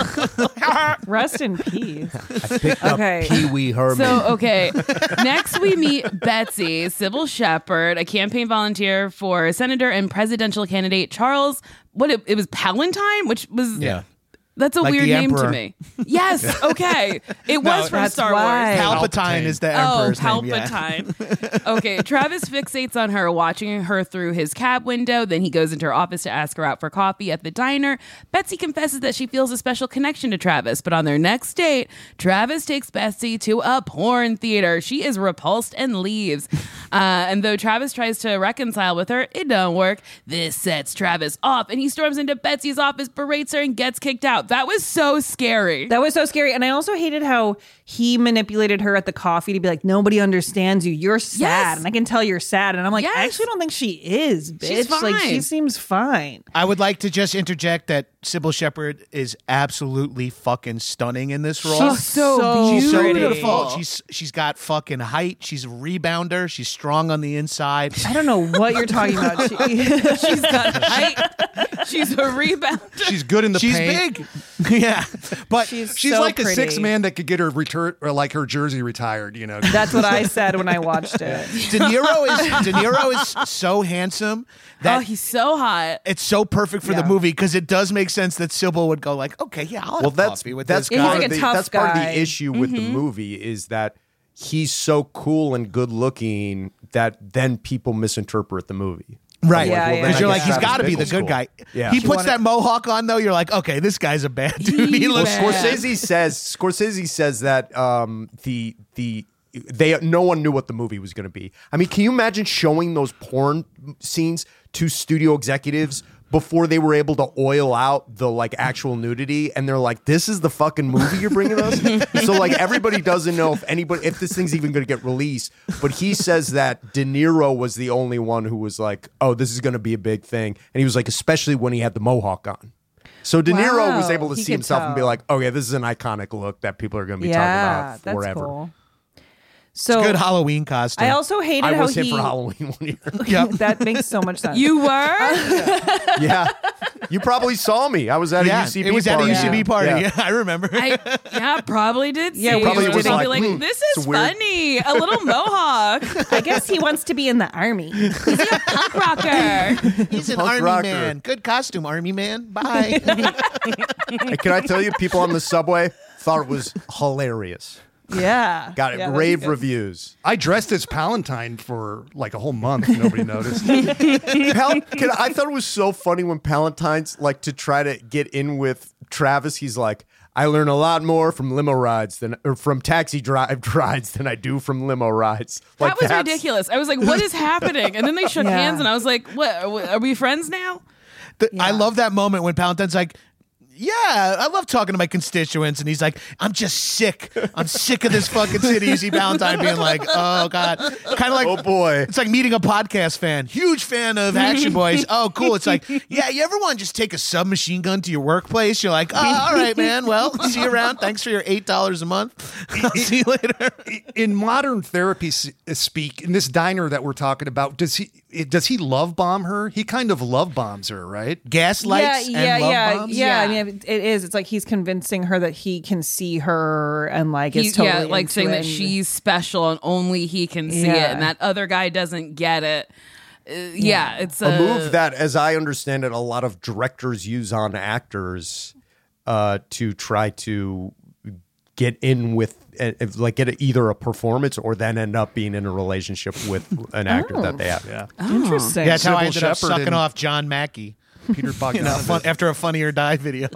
out! Rest in peace. Picked up Okay. Pee Wee Herman. So, okay. Next, we meet Betsy, Sybil Shepherd, a campaign volunteer for Senator and presidential candidate Charles. What it, it was Palatine, which was yeah. that's a Like weird the name Emperor. to me. Yes, okay. It was from that's Star why. Wars. Palpatine is the Oh, emperor's name. Yeah. Palpatine. Okay, Travis fixates on her, watching her through his cab window. Then he goes into her office to ask her out for coffee at the diner. Betsy confesses that she feels a special connection to Travis, but on their next date, Travis takes Betsy to a porn theater. She is repulsed and leaves. Uh, and though Travis tries to reconcile with her, it don't work. This sets Travis off, and he storms into Betsy's office, berates her, and gets kicked out. That was so scary. That was so scary. And I also hated how he manipulated her at the coffee to be like, nobody understands you. You're sad. Yes. And I can tell you're sad. And I'm like, Yes. I actually don't think she is, bitch. She's Like, she fine. seems fine. I would like to just interject that Sybil Shepherd is absolutely fucking stunning in this role. She's so, So She's so pretty. beautiful. She's she's got fucking height. She's a rebounder. She's strong on the inside. I don't know what you're talking about. She, She's got height. She's a rebounder. She's good in the She's paint. big. Yeah, but she's She's so like pretty. a six man that could get her return or like her jersey retired, you know. That's what I said when I watched it. De Niro is De Niro is so handsome that Oh, he's so hot. it's so perfect for Yeah. the movie because it does make sense that Sybil would go like, okay, yeah, I'll have well, that's coffee with that's this Yeah, guy. he's part like of a the tough that's part of guy. the issue with the movie is that he's so cool and good looking that then people misinterpret the movie. Right, Yeah, because yeah, yeah. you're I like, guess he's Travis got to be the Bickle's good cool. guy. Yeah. He You puts wanna- that mohawk on though. You're like, okay, this guy's a bad dude. He Well, looks. Scorsese says Scorsese says that um, the the they no one knew what the movie was going to be. I mean, can you imagine showing those porn scenes to studio executives before they were able to oil out the like actual nudity, and they're like, "This is the fucking movie you're bringing us." So like everybody doesn't know if anybody if this thing's even going to get released. But he says that De Niro was the only one who was like, "Oh, this is going to be a big thing," and he was like, especially when he had the mohawk on. So De Niro Wow, was able to he see could himself and be tell. like, "Okay, this is an iconic look that people are going to be Yeah, talking about that's forever." cool. So Good Halloween costume. I also hated I how was he. him for Halloween one year. Yep. That makes so much sense. You were? Yeah, you probably saw me. I was at yeah, a U C B it was party. at a U C B Yeah. party. Yeah. Yeah, I remember. I yeah, probably did. Yeah, see we you. was I'll like, be like, hmm, this it's is weird. funny. A little mohawk. I guess he wants to be in the army. Punk rocker. He's an Punk army rocker. man. Good costume, army man. Bye. Hey, can I tell you, people on the subway thought it was hilarious. Yeah. Got it. Yeah, that's Rave good. reviews. I dressed as Palatine for like a whole month. Nobody noticed. Pal- can, I thought it was so funny when Palatine's like to try to get in with Travis. He's like, I learn a lot more from limo rides than or from taxi drive rides than I do from limo rides. Like, That was that's- ridiculous. I was like, what is happening? And then they shook Yeah. hands and I was like, what? Are we friends now? The- I love that moment when Palatine's like, Yeah, I love talking to my constituents, and he's like, I'm just sick. I'm sick of this fucking city. You see Valentine being like, oh, God. Kind of like, oh, boy. It's like meeting a podcast fan. Huge fan of Action Boys. Oh, cool. It's like, yeah, you ever want to just take a submachine gun to your workplace? You're like, oh, all right, man. Well, see you around. Thanks for your eight dollars a month. I'll see you later. In modern therapy speak, in this diner that we're talking about, does he does he love bomb her? He kind of love bombs her, right? Gaslights yeah, and yeah, love yeah, bombs? yeah. I mean, it is. It's like he's convincing her that he can see her and like is He- totally yeah, like into saying it that and- she's special and only he can see Yeah. it, and that other guy doesn't get it. Uh, yeah. it's a a, move that, as I understand it, a lot of directors use on actors uh, to try to get in with, uh, like, get a, either a performance or then end up being in a relationship with an actor Oh. that they have. Yeah, Interesting. Yeah, that's how I Sybil ended up Shepherd sucking and- off John Mackey. Peter You know, Bogdanovich. fun, after a Funny or Die video.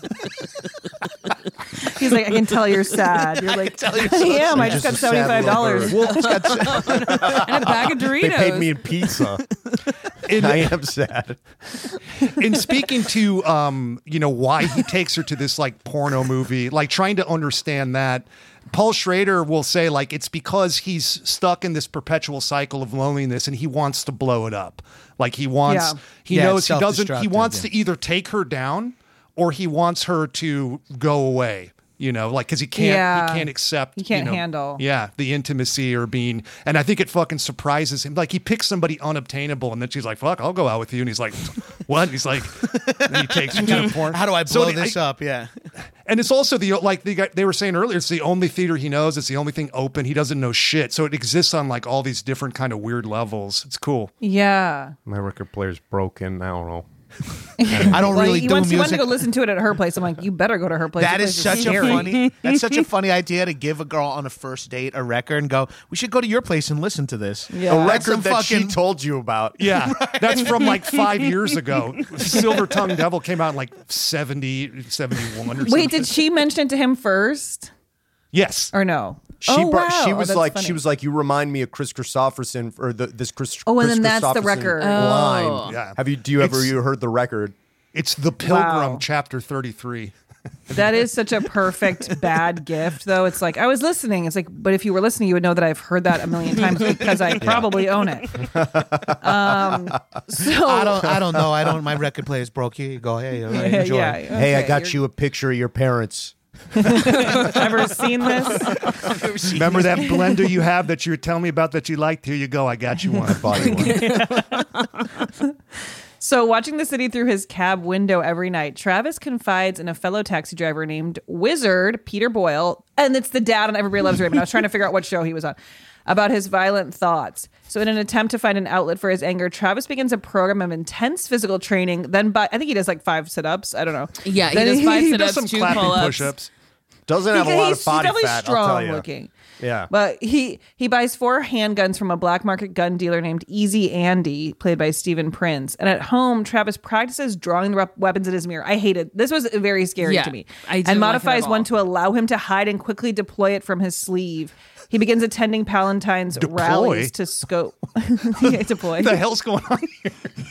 He's like, I can tell you're sad. You're like, I, am. I just got Just a sad seventy-five dollars. little and a bag of Doritos. They paid me in pizza. I am sad. In speaking to, um, you know, why he takes her to this like porno movie, like trying to understand that, Paul Schrader will say like it's because he's stuck in this perpetual cycle of loneliness and he wants to blow it up. Like he wants, Yeah. he Yeah, knows it's he doesn't, he self-destructive, wants yeah. to either take her down or he wants her to go away. You know, like because he can't, Yeah. he can't accept, He can't you know, handle. yeah, the intimacy or being, and I think it fucking surprises him. Like he picks somebody unobtainable, and then she's like, "Fuck, I'll go out with you," and he's like, "What?" And he's like, and he takes her to the porn. How do I So blow the- this up? Yeah. And it's also the like the guy, they were saying earlier, it's the only theater he knows. It's the only thing open. He doesn't know shit, so it exists on like all these different kind of weird levels. It's cool. Yeah. My record player's broken. I don't know. I don't Well, really he, do wants, he wanted to music. go listen to it at her place. I'm like, you better go to her place. That Her is place such a scary. funny. That's such a funny idea to give a girl on a first date a record and go, "We should go to your place and listen to this." Yeah. A That's record some that she fucking- told you about. Yeah, that's from like five years ago. Silver Tongue Devil came out in like seventy, seventy-one or something. Wait, did she mention it to him first Yes. or no? She oh, brought, wow. she Oh, was that's like funny. she was like you remind me of Chris Christopherson or the, this Chris. Oh, and Chris then that's the Christopherson record. line. Oh. Yeah. Have you do you ever It's- you heard the record? It's The Pilgrim, Wow. chapter thirty-three. That is such a perfect bad gift, though. It's like I was listening. It's like, but if you were listening, you would know that I've heard that a million times because I probably own it. Um, so I don't. I don't know. I don't. My record player's broke. Here you go. Hey, all right, Yeah, enjoy. yeah. Hey, I Okay, got you're- you a picture of your parents. Ever seen this? Remember that blender you have that you were telling me about that you liked? Here you go. I got you one. I bought you one. So, watching the city through his cab window every night, Travis confides in a fellow taxi driver named Wizard Peter Boyle, and it's the dad on Everybody Loves Raymond. I was trying to figure out what show he was on, about his violent thoughts. So, in an attempt to find an outlet for his anger, Travis begins a program of intense physical training. Then, by I think he does like five sit-ups. I don't know. Yeah, he Then does five He sit-ups, does some two clapping pull-ups. push-ups. Doesn't have a He- lot he's, of body he's definitely fat. I'll strong tell you. looking. Yeah. But he he buys four handguns from a black market gun dealer named Easy Andy, played by Stephen Prince. And at home, Travis practices drawing the rep- weapons in his mirror. I hate it. This was very scary Yeah, to me. I didn't and like it modifies at one all. to allow him to hide and quickly deploy it from his sleeve. He begins attending Palatine's Deploy? rallies to scope. yeah, deploy. What the hell's going on here?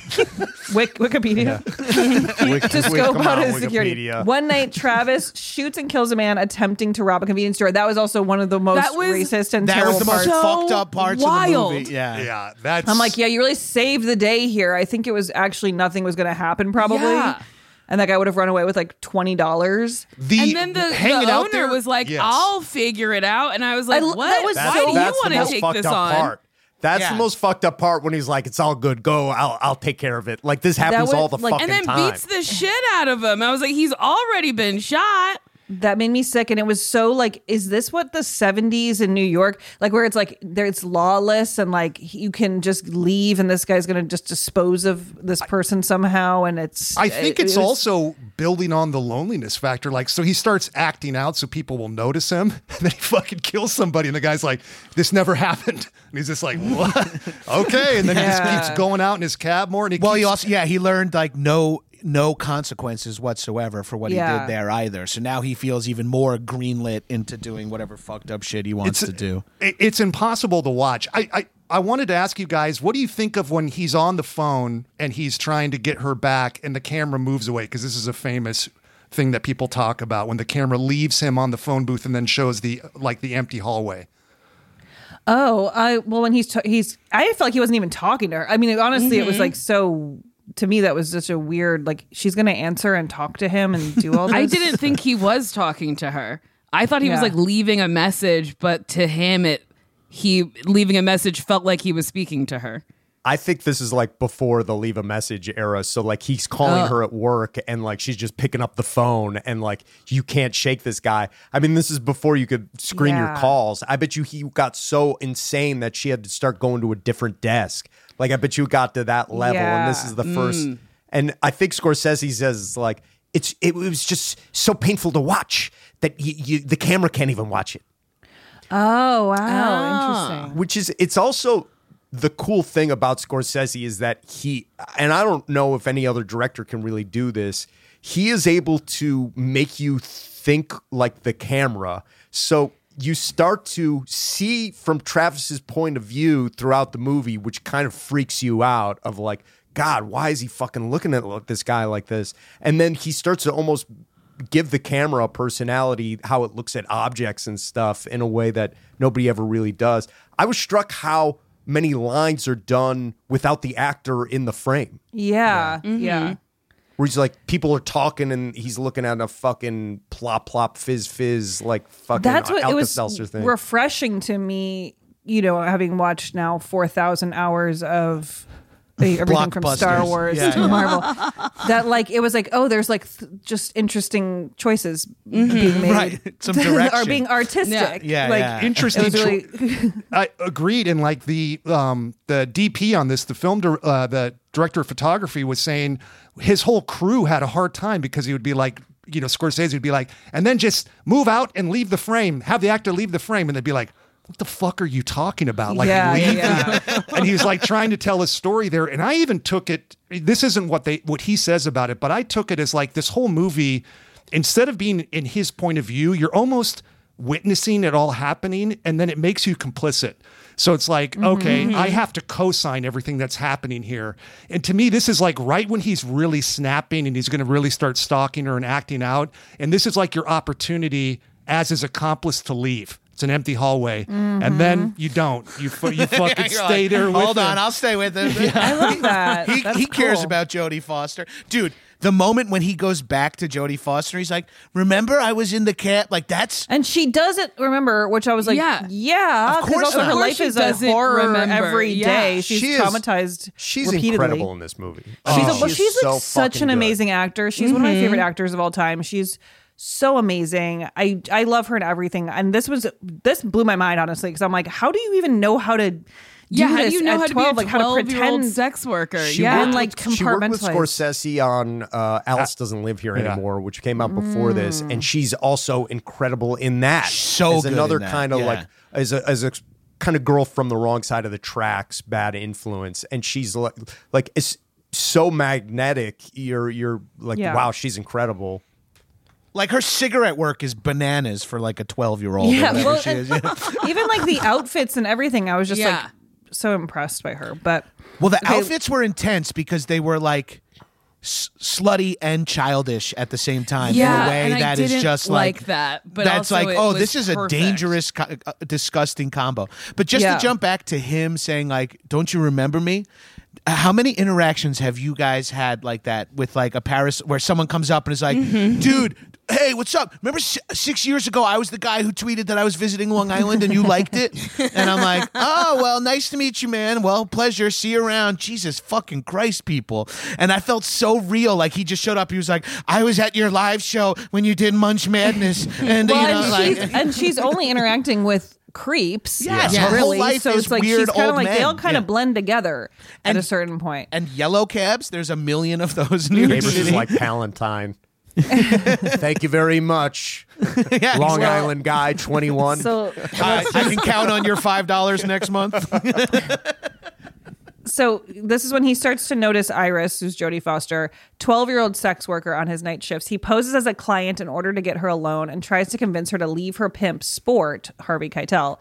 Wik- Wikipedia. Wik- to Wik- scope come out on, his security. Wikipedia. One night, Travis shoots and kills a man attempting to rob a convenience store. That was also one of the most That was- racist and That terrible was the most parts. So fucked up parts wild. of the movie. Yeah. Yeah, that's. I'm like, yeah, you really saved the day here. I think it was actually nothing was going to happen, probably. Yeah. And that guy would have run away with like twenty dollars. the And then the, hanging the out owner there- was like, Yes. I'll figure it out. And I was like, I- what? that was Why so- do you That's the want to most take fucked this up on? part. That's Yeah. the most fucked up part when he's like, "It's all good. Go. I'll I'll take care of it." Like this happens was, all the like- fucking And then time. beats the shit out of him. I was like, he's already been shot. That made me sick. And it was so like, is this what the seventies in New York, like where it's like, there it's lawless and like you can just leave and this guy's going to just dispose of this person somehow. And it's, I think it- it's it was- also building on the loneliness factor. Like, so he starts acting out so people will notice him. And then he fucking kills somebody. And the guy's like, this never happened. And he's just like, what? Okay. And then he Yeah. just keeps going out in his cab more. And he Well, keeps, he also yeah he learned like no no consequences whatsoever for what he Yeah. did there either. So now he feels even more greenlit into doing whatever fucked up shit he wants It's- to do. it- it's impossible to watch. I, I, I wanted to ask you guys, what do you think of when he's on the phone and he's trying to get her back and the camera moves away? Because this is a famous thing that people talk about when the camera leaves him on the phone booth and then shows the like the empty hallway. Oh, I well when he's t- he's I felt like he wasn't even talking to her. I mean, honestly, mm-hmm. it was like so. To me, that was such a weird. Like she's gonna answer and talk to him and do all this. I didn't think he was talking to her. I thought he yeah. was like leaving a message, but to him, it he leaving a message felt like he was speaking to her. I think this is like before the leave a message era. So like he's calling oh. her at work and like she's just picking up the phone and like you can't shake this guy. I mean, this is before you could screen yeah. your calls. I bet you he got so insane that she had to start going to a different desk. Like I bet you got to that level yeah. and this is the Mm. first. And I think Scorsese says like it's it was just so painful to watch that you, you, the camera can't even watch it. Oh, wow. Ah. Interesting. Which is, it's also the cool thing about Scorsese is that he, and I don't know if any other director can really do this, he is able to make you think like the camera. So you start to see from Travis's point of view throughout the movie, which kind of freaks you out of like, God, why is he fucking looking at this guy like this? And then he starts to almost give the camera a personality, how it looks at objects and stuff in a way that nobody ever really does. I was struck how many lines are done without the actor in the frame. Yeah, yeah. Mm-hmm. yeah. Where he's like, people are talking and he's looking at a fucking plop, plop, fizz, fizz, like fucking That's what it was Alka-Seltzer thing. refreshing to me, you know, having watched now four thousand hours of everything from Star Wars yeah, to yeah. Marvel, that like, it was like, oh, there's like th- just interesting choices mm-hmm. being made. Right. Some direction. Or being artistic. Yeah, yeah, like, yeah. Interesting. Really I agreed. And like the um, the D P on this, the film, di- uh, the director of photography was saying his whole crew had a hard time because he would be like, you know, Scorsese would be like, and then just move out and leave the frame, have the actor leave the frame. And they'd be like, what the fuck are you talking about? Like, yeah, leave. yeah. And he was like trying to tell a story there. And I even took it, this isn't what they, what he says about it, but I took it as like this whole movie, instead of being in his point of view, you're almost witnessing it all happening. And then it makes you complicit. So it's like, mm-hmm. okay, I have to co-sign everything that's happening here. And to me, this is like right when he's really snapping and he's going to really start stalking her and acting out. And this is like your opportunity as his accomplice to leave. It's an empty hallway. Mm-hmm. And then you don't. You fu- you fucking stay like, there with Hold him. on, I'll stay with him. Yeah. I love that. he That's he cares cool. about Jodie Foster. Dude, the moment when he goes back to Jodie Foster, he's like, remember I was in the cab? Like, that's... And she doesn't remember, which I was like, yeah, yeah. Of course also not. her Of course life she is a doesn't horror remember. every day. Yeah. She's She is- traumatized She's repeatedly. incredible in this movie. She's, Oh, a, well, she she's is like so such fucking an good. amazing actor. She's one of my favorite actors of all time. She's so amazing. I I love her in everything. And this was this blew my mind, honestly, because I'm like, how do you even know how to do Yeah, how do this you know at how to twelve? be a like how to twelve-year-old pretend sex worker? She yeah, worked and like with- She worked with compartmentalize. Scorsese on uh, Alice Doesn't Live Here Yeah. Anymore, which came out before this, and she's also incredible in that. So as good another in that, kind of yeah. like as a as a kind of girl from the wrong side of the tracks, bad influence, and she's like like it's so magnetic. You're you're like, Yeah. wow, she's incredible. Like, her cigarette work is bananas for like a twelve-year-old. Yeah, or whatever well, she is. and- even like the outfits and everything, I was just Yeah. like so impressed by her. But Well, the okay, outfits were intense because they were like s- slutty and childish at the same time in Yeah, a way and I that is didn't just like like that, but that's also like, it oh, was this is a perfect. dangerous, co- uh, disgusting combo. But just Yeah. to jump back to him saying like, "Don't you remember me?" How many interactions have you guys had like that with like a Paris where someone comes up and is like, Mm-hmm. dude, hey, what's up? Remember s- six years ago, I was the guy who tweeted that I was visiting Long Island and you liked it? And I'm like, oh, well, nice to meet you, man. Well, pleasure. See you around. Jesus fucking Christ, people. And I felt so real. Like he just showed up. He was like, I was at your live show when you did Munch Madness. And, well, you know, and, like, she's, and she's only interacting with creeps. Yes, yeah. her whole really. life so is it's like weird she's kind of old like they men. all kind of Yeah. blend together And- at a certain point. and yellow cabs, there's a million of those in New York Neighbors City. is like Palantine. Thank you very much, Yeah, Long well, Island guy, twenty-one. So I, I can count on your five dollars next month. So this is when he starts to notice Iris, who's Jodie Foster, twelve-year-old sex worker on his night shifts. He poses as a client in order to get her alone and tries to convince her to leave her pimp, Sport, Harvey Keitel.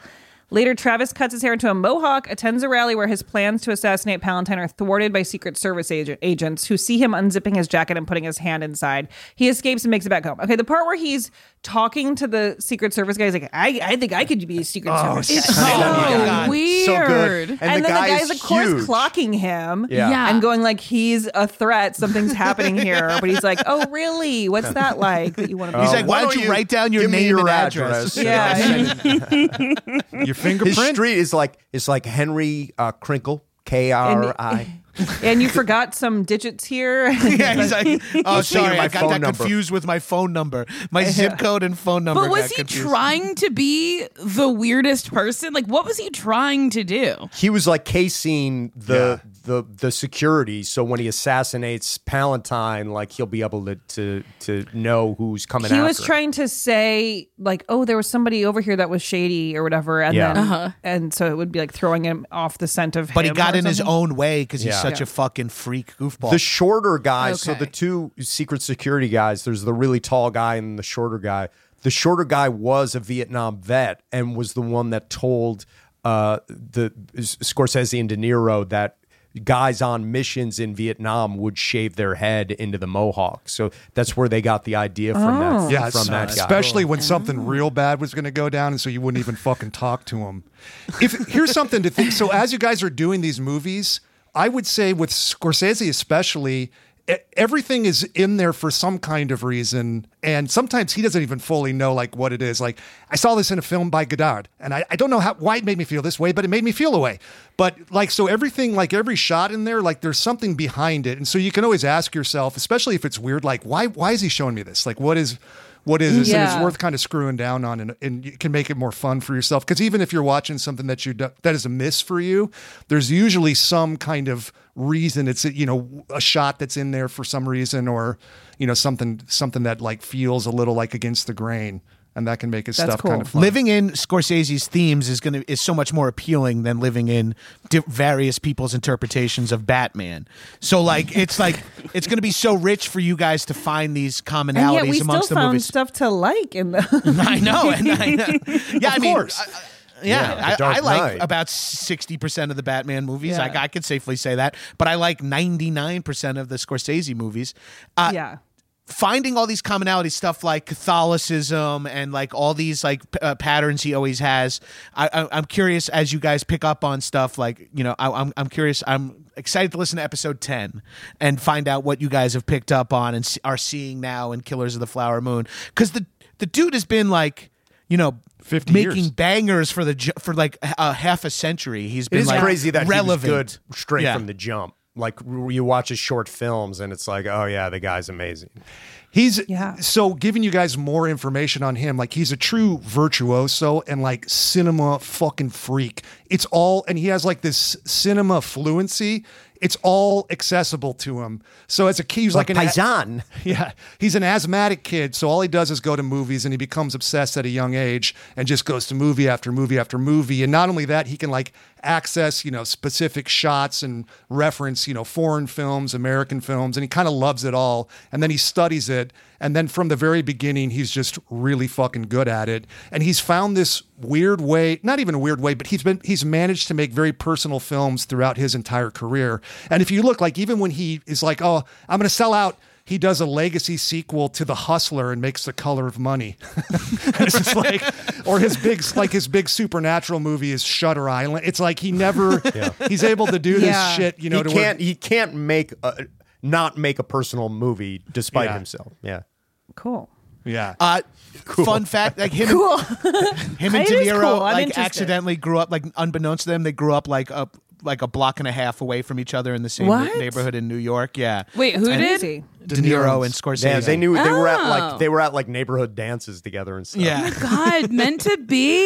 Later, Travis cuts his hair into a mohawk, attends a rally where his plans to assassinate Palantine are thwarted by Secret Service agent, agents who see him unzipping his jacket and putting his hand inside. He escapes and makes it back home. Okay, the part where he's talking to the Secret Service guy is like, I, I think I could be a Secret Oh, Service it's guy. so Oh, weird. So good. And And, the then guy the guy's, is of course, huge. clocking him Yeah. Yeah. and going like, he's a threat. Something's happening here. But he's like, oh, really? What's that like that you want to be? He's like, why don't you write down your give me name your and address? address. Yeah. Your fingerprint. His street is like it's like Henry uh, Crinkle, K R I. And you forgot some digits here. Yeah, he's like, oh, Let's see sorry, my I got phone that number. confused with my phone number. My zip code and phone number But was got he confused. trying to be the weirdest person? Like, what was he trying to do? He was like casing the the the security, so when he assassinates Palantine, like he'll be able to to, to know who's coming He after was him. trying to say like, oh, there was somebody over here that was shady or whatever, and Yeah. then Uh-huh. and so it would be like throwing him off the scent of. But he him got or in his something. own way because he's Yeah. such Yeah. a fucking freak goofball. The shorter guys, so Okay. the two secret security guys, there's the really tall guy and the shorter guy. The shorter guy was a Vietnam vet and was the one that told uh, the Scorsese and De Niro that guys on missions in Vietnam would shave their head into the mohawk. So that's where they got the idea from that. Yeah, from that guy. especially when something real bad was going to go down, and so you wouldn't even fucking talk to him. If here's something to think. So as you guys are doing these movies, I would say with Scorsese especially, e- everything is in there for some kind of reason, and sometimes he doesn't even fully know like what it is. Like I saw this in a film by Godard, and I, I don't know how why it made me feel this way, but it made me feel a way. But like so, everything like every shot in there, like there's something behind it, and so you can always ask yourself, especially if it's weird, like why why is he showing me this? Like what is what is this? And Yeah. it's worth kind of screwing down on, and, and you can make it more fun for yourself. Because even if you're watching something that you do, that is a miss for you, there's usually some kind of reason. It's you know a shot that's in there for some reason, or you know something something that like feels a little like against the grain, and that can make his That's stuff cool. kind of fun. Living in Scorsese's themes is gonna is so much more appealing than living in di- various people's interpretations of Batman. So like it's like it's gonna be so rich for you guys to find these commonalities And yet we still amongst the found movies. stuff to like in the. I know, and I, yeah, I Of mean, course. I- I- yeah, Yeah, The Dark I, I like Knight. about sixty percent of the Batman movies. Yeah. I, I could safely say that, but I like ninety-nine percent of the Scorsese movies. Uh, yeah. Finding all these commonalities, stuff like Catholicism and like all these like p- uh, patterns he always has. I, I, I'm curious as you guys pick up on stuff like you know I, I'm I'm curious. I'm excited to listen to episode ten and find out what you guys have picked up on and s- are seeing now in Killers of the Flower Moon, because the the dude has been like you know. fifty making years. bangers for the ju- for like a half a century. He's It been is like crazy that relevant. he was good straight Yeah. from the jump. Like r- you watch his short films, and it's like, oh yeah, the guy's amazing. He's Yeah. so giving you guys more information on him. Like he's a true virtuoso and like cinema fucking freak. It's all, and he has like this cinema fluency. It's all accessible to him. So as a kid, he's like, Like an Paisan. Yeah, he's an asthmatic kid, so all he does is go to movies, and he becomes obsessed at a young age, and just goes to movie after movie after movie. And not only that, he can like access, you know, specific shots and reference, you know, foreign films, American films, and he kind of loves it all. And then he studies it, and then from the very beginning, he's just really fucking good at it. And he's found this weird way, not even a weird way, but he's been he's managed to make very personal films throughout his entire career. And if you look, like even when he is like, oh, I'm going to sell out, he does a legacy sequel to The Hustler and makes The Color of Money. It's just like, or his big, like his big supernatural movie is Shutter Island. It's like he never, he's able to do this Yeah. shit, you know, he to where- can't. He can't make a, not make a personal movie despite Yeah. himself. Yeah. Cool. yeah. Uh, Fun fact, like him, Cool. him and It De is Niro, cool. I'm like interested. accidentally grew up, like unbeknownst to them, they grew up like a like a block and a half away from each other in the same What? neighborhood in New York. Yeah. Wait, who And did? Easy. De Niro and Scorsese. Yeah, they knew they were at Oh. like they were at like neighborhood dances together and stuff. Yeah. God, meant to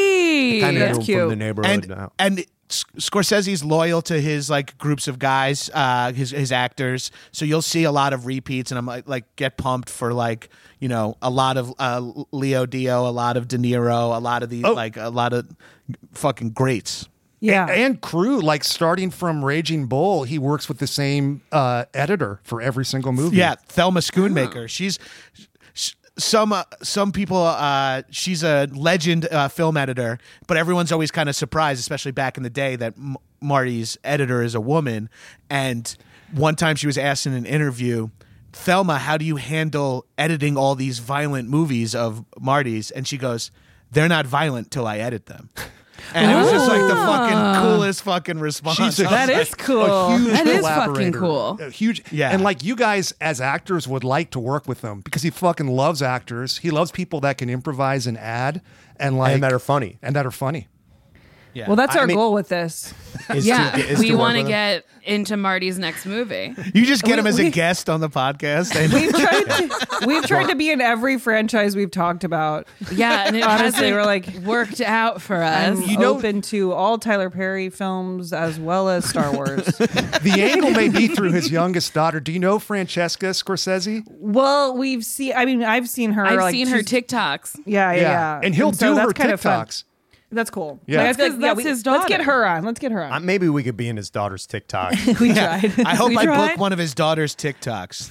be. Kind of That's knew him cute. from the neighborhood and now. and S- Scorsese's loyal to his like groups of guys, uh, his his actors. So you'll see a lot of repeats, and I'm like, like get pumped for like you know a lot of uh, Leo Dio, a lot of De Niro, a lot of these Oh. like a lot of fucking greats. Yeah. And, and crew, like starting from Raging Bull, he works with the same uh, editor for every single movie. Yeah, Thelma Schoonmaker. She's sh- some uh, some people. Uh, she's a legend uh, film editor, but everyone's always kind of surprised, especially back in the day, that M- Marty's editor is a woman. And one time she was asked in an interview, Thelma, how do you handle editing all these violent movies of Marty's? And she goes, they're not violent till I edit them. And it was just like the fucking coolest fucking response. She's a, That is cool. A huge That is fucking collaborator. cool. A huge, Yeah. And like you guys as actors would like to work with him because he fucking loves actors. He loves people that can improvise and add and like and that are funny. and that are funny. Yeah. Well, that's I our mean- goal with this. Is Yeah, to- is we to work want to with him. get into Marty's next movie. You just get him as We- a guest on the podcast. And We've tried to, we've tried to be in every franchise we've talked about. Yeah, and it Honestly, hasn't we're like worked out for us. I'm You know- open to all Tyler Perry films as well as Star Wars. The angle may be through his youngest daughter. Do you know Francesca Scorsese? Well, we've seen. I mean, I've seen her. I've like, seen her she's- TikToks. Yeah, yeah, yeah. And he'll so do that's her kind of fun. TikToks. That's cool. Yeah. Like, I That's feel 'cause like, yeah, that's we- his Let's get daughter. her on. Let's get her on. Uh, maybe we could be in his daughter's TikTok. we tried. I hope We I tried. book one of his daughter's TikToks.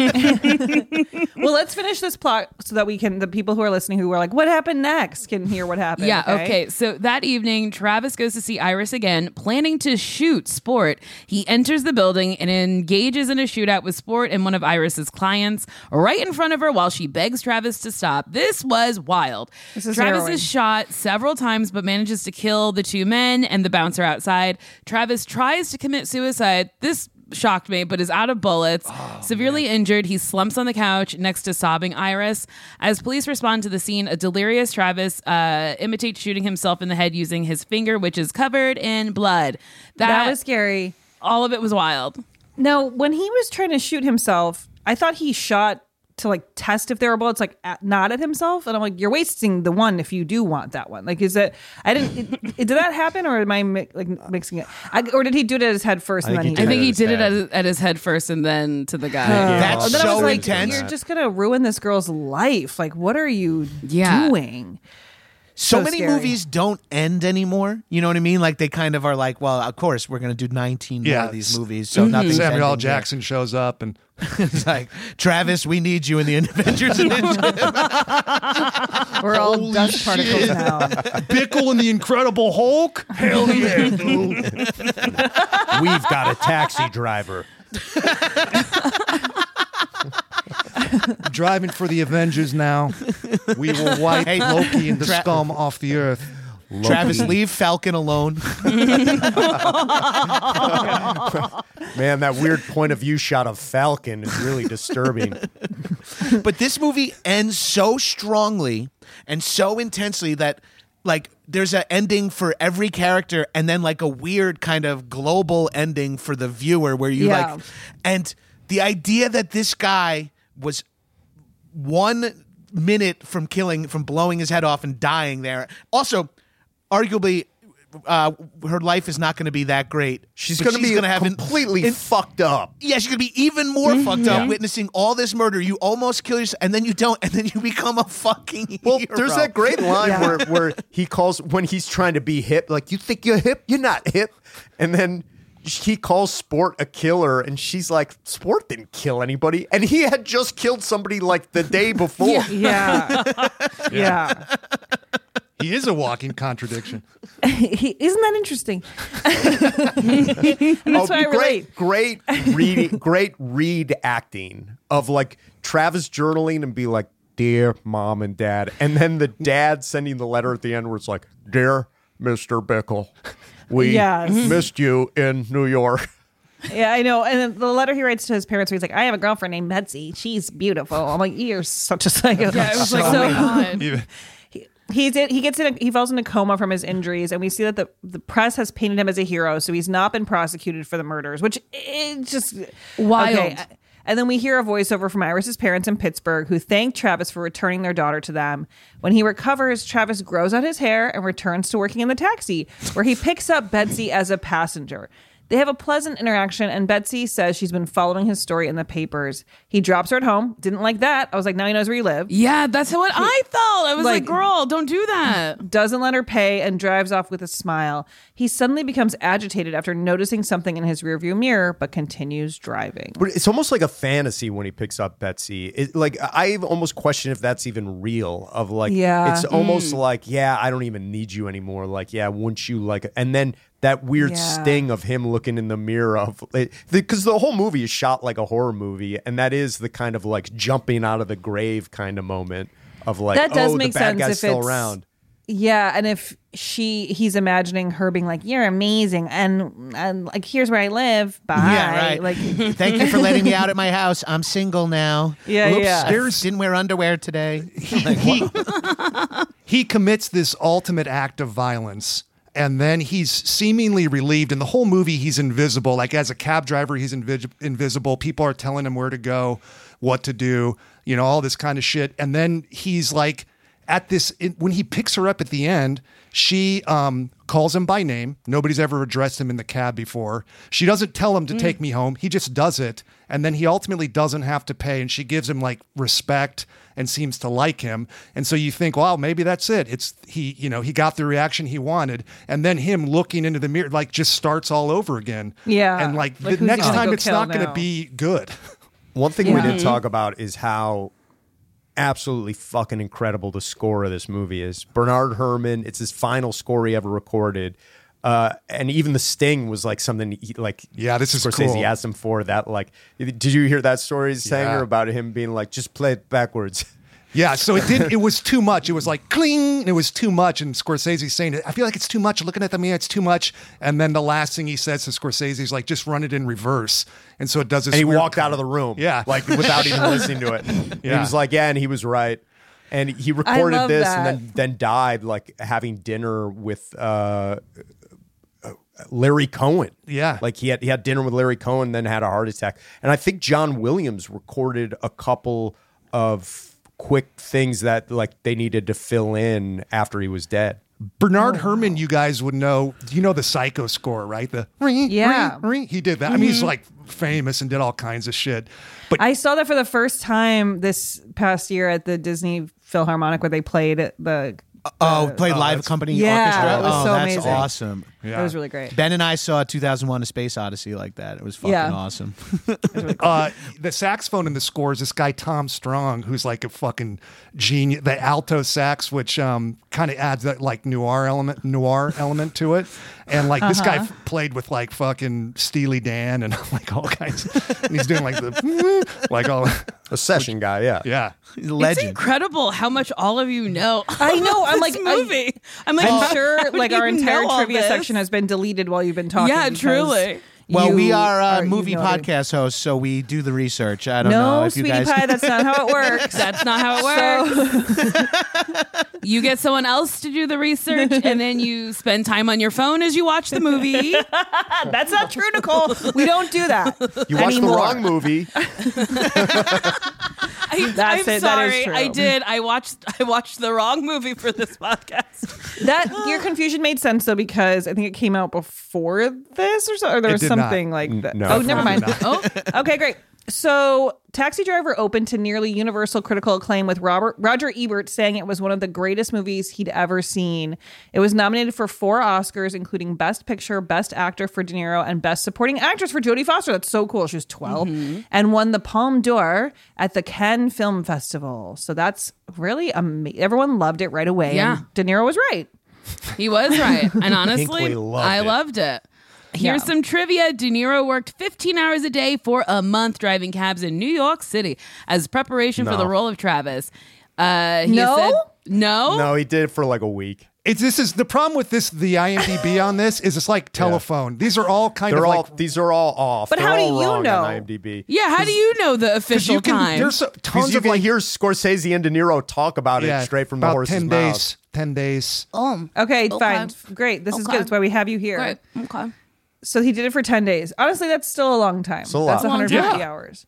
Well, let's finish this plot so that we can. The people who are listening who are like, "What happened next?" can hear what happened. Yeah, okay. So that evening, Travis goes to see Iris again, planning to shoot Sport. He enters the building and engages in a shootout with Sport and one of Iris's clients right in front of her while she begs Travis to stop. This was wild. This is Travis harrowing. is shot several times but manages to kill the two men and the bouncer outside. Travis tries to commit suicide. This shocked me, but is out of bullets. Oh, Severely injured, he slumps on the couch next to sobbing Iris. As police respond to the scene, a delirious Travis uh, imitates shooting himself in the head using his finger, which is covered in blood. That, that was scary. all of it was wild. No, when he was trying to shoot himself, I thought he shot to like test if there were bullets, like at, not at himself. And I'm like, you're wasting the one if you do want that one. Like, is it? I didn't. It, it, did that happen, or am I mi- like mixing it? I, or did he do it at his head first I and then think he? I he did think it? he his did it head. at, at his head first and then to the guy. That's And then I was so like, intense. You're just gonna ruin this girl's life. Like, what are you Yeah. doing? So, So many scary. movies don't end anymore. You know what I mean? Like they kind of are like, well, of course we're going to do nineteen more Yeah. of these movies. So nothing's Samuel L. ending here. Jackson shows up and It's like, Travis, we need you in the Avengers Initiative. We're all dust particles now. Bickle and the Incredible Hulk. Hell yeah, dude. We've got a taxi driver. Driving for the Avengers now. We will wipe Hey, Loki and the Tra- scum off the earth. Travis, leave Falcon alone. Man, that weird point of view shot of Falcon is really disturbing. But this movie ends so strongly and so intensely that like there's an ending for every character and then like a weird kind of global ending for the viewer where you Yeah. like and the idea that this guy was one minute from killing from blowing his head off and dying there. Also, arguably uh, her life is not going to be that great. She's But going to be gonna have an- completely in- fucked up. Yeah, she's gonna be even more fucked up Yeah. witnessing all this murder. You almost kill yourself, and then you don't, and then you become a fucking Well, hero. there's that great line Yeah. where, where he calls when he's trying to be hip, like, you think you're hip? You're not hip. And then he calls Sport a killer, and she's like, Sport didn't kill anybody. And he had just killed somebody like the day before. Yeah, yeah. He is a walking contradiction. He, isn't that interesting? And that's why I relate. great, great reading, great read acting of like Travis journaling and be like, dear mom and dad. And then the dad sending the letter at the end where it's like, dear Mister Bickle, we Yes. missed you in New York. Yeah, I know. And then the letter he writes to his parents, where he's like, "I have a girlfriend named Betsy. She's beautiful." I'm like, "You're such a psycho." Yeah, it was like, So- oh my God. Even- He's in, he gets in a, he falls in a coma from his injuries, and we see that the, the press has painted him as a hero, so he's not been prosecuted for the murders, which is just Wild. Okay. And then we hear a voiceover from Iris's parents in Pittsburgh who thank Travis for returning their daughter to them. When he recovers, Travis grows out his hair and returns to working in the taxi, where he picks up Betsy as a passenger. They have a pleasant interaction, and Betsy says she's been following his story in the papers. He drops her at home. Didn't like that. I was like, now he knows where you live. Yeah, that's what he, I felt. I was like, like, girl, don't do that. Doesn't let her pay and drives off with a smile. He suddenly becomes agitated after noticing something in his rearview mirror, but continues driving. But it's almost like a fantasy when he picks up Betsy. It, like I almost question if that's even real. Of like, yeah. it's almost mm. like, yeah, I don't even need you anymore. Like, yeah, wouldn't you like? And then that weird Yeah. sting of him looking in the mirror of because the, the whole movie is shot like a horror movie, and that is the kind of like jumping out of the grave kind of moment of like, that does oh, make the bad sense guy's if still it's, around. Yeah, and if she, he's imagining her being like, "You're amazing," and and like, "Here's where I live." Bye. Yeah, right. Like, thank you for letting me out at my house. I'm single now. Yeah, Oops, yeah. I didn't wear underwear today. Like, he, he commits this ultimate act of violence, and then he's seemingly relieved. In the whole movie, he's invisible. Like as a cab driver, he's invis- invisible. People are telling him where to go, what to do, you know, all this kind of shit. And then he's like, at this, it, when he picks her up at the end, she um, calls him by name. Nobody's ever addressed him in the cab before. She doesn't tell him to mm. take me home. He just does it. And then he ultimately doesn't have to pay. And she gives him like respect and seems to like him. And so you think, wow, maybe that's it. It's he, you know, he got the reaction he wanted. And then him looking into the mirror, like just starts all over again. Yeah. And like, like the next time go it's not going to now? be good. One thing Yeah. we didn't talk about is how absolutely fucking incredible the score of this movie is. Bernard Herrmann, it's his final score he ever recorded. Uh, and even the sting was like something he, like yeah, this is Scorsese cool. asked him for that. Like, did you hear that story he's saying Yeah. about him being like, just play it backwards? Yeah, so it did. It was too much. It was like cling. It was too much. And Scorsese's saying, "I feel like it's too much. Looking at the mirror, it's too much." And then the last thing he says to Scorsese is like, "Just run it in reverse." And so it does this. And he weird walked kind out of the room, Yeah, like without even listening to it. Yeah. He was like, "Yeah," and he was right. And he recorded love this, that. and then then died like having dinner with uh, uh, Larry Cohen. Yeah, like he had he had dinner with Larry Cohen, then had a heart attack. And I think John Williams recorded a couple of quick things that like they needed to fill in after he was dead. Bernard Herrmann, you guys would know. You know the Psycho score, right? The Yeah. he did that. I mean, he's like famous and did all kinds of shit. But I saw that for the first time this past year at the Disney Philharmonic where they played the. Oh, played oh, live that's- company Yeah, orchestra. that was oh, so that's amazing. awesome. Yeah. That was really great. Ben and I saw two thousand one: A Space Odyssey like that. It was fucking Yeah. awesome. uh, the saxophone in the score is this guy Tom Strong, who's like a fucking genius. The alto sax, which um, kind of adds that like noir element, noir element to it. And like this guy Uh-huh. f- played with like fucking Steely Dan and like all kinds. And he's doing like the like all A session guy, yeah. yeah. He's a It's legend. incredible how much all of you know. I know. I'm this like I- movie. I'm like, I'm how- sure how like do our you entire know all trivia this? section has been deleted while you've been talking. Yeah, because truly. Well, you we are, uh, you movie know it. podcast hosts, so we do the research. I don't No, know if you sweetie guys. pie, that's not how it works. That's not how it works. You get someone else to do the research, and then you spend time on your phone as you watch the movie. That's not true, Nicole. We don't do that. You watched anymore. the wrong movie. I, That's I'm it, that is sorry, true. I did. I watched. I watched the wrong movie for this podcast. That your confusion made sense though because I think it came out before this or so, or there It was did something not. like that. No. Oh, never mind. Oh, Okay, great. So, Taxi Driver opened to nearly universal critical acclaim with Robert Roger Ebert saying it was one of the greatest movies he'd ever seen. It was nominated for four Oscars, including Best Picture, Best Actor for De Niro, and Best Supporting Actress for Jodie Foster. That's so cool. She was twelve and won the Palme d'Or at the Cannes Film Festival. So that's really amazing. Everyone loved it right away. Yeah. And De Niro was right. he was right, and honestly, Hinckley loved I it. loved it. Here's Yeah. some trivia. De Niro worked fifteen hours a day for a month driving cabs in New York City as preparation for No. the role of Travis. Uh, he No? said, no, No, he did it for like a week. It's this is the problem with this. The I M D B on this is it's like telephone. These are all kind They're of all like these are all off. But They're how do all you wrong know? on IMDb? Yeah, how do you know the 'cause official you can. time? There's so, Because tons you of can like hear Scorsese and De Niro talk about yeah, it straight from the about horse's ten mouth. days. Ten days. oh, Okay, Okay. fine. Great. This is Okay. good. That's why we have you here. great. Okay. So he did it for ten days. Honestly, that's still a long time. Still a that's lot. one hundred fifty Yeah. hours.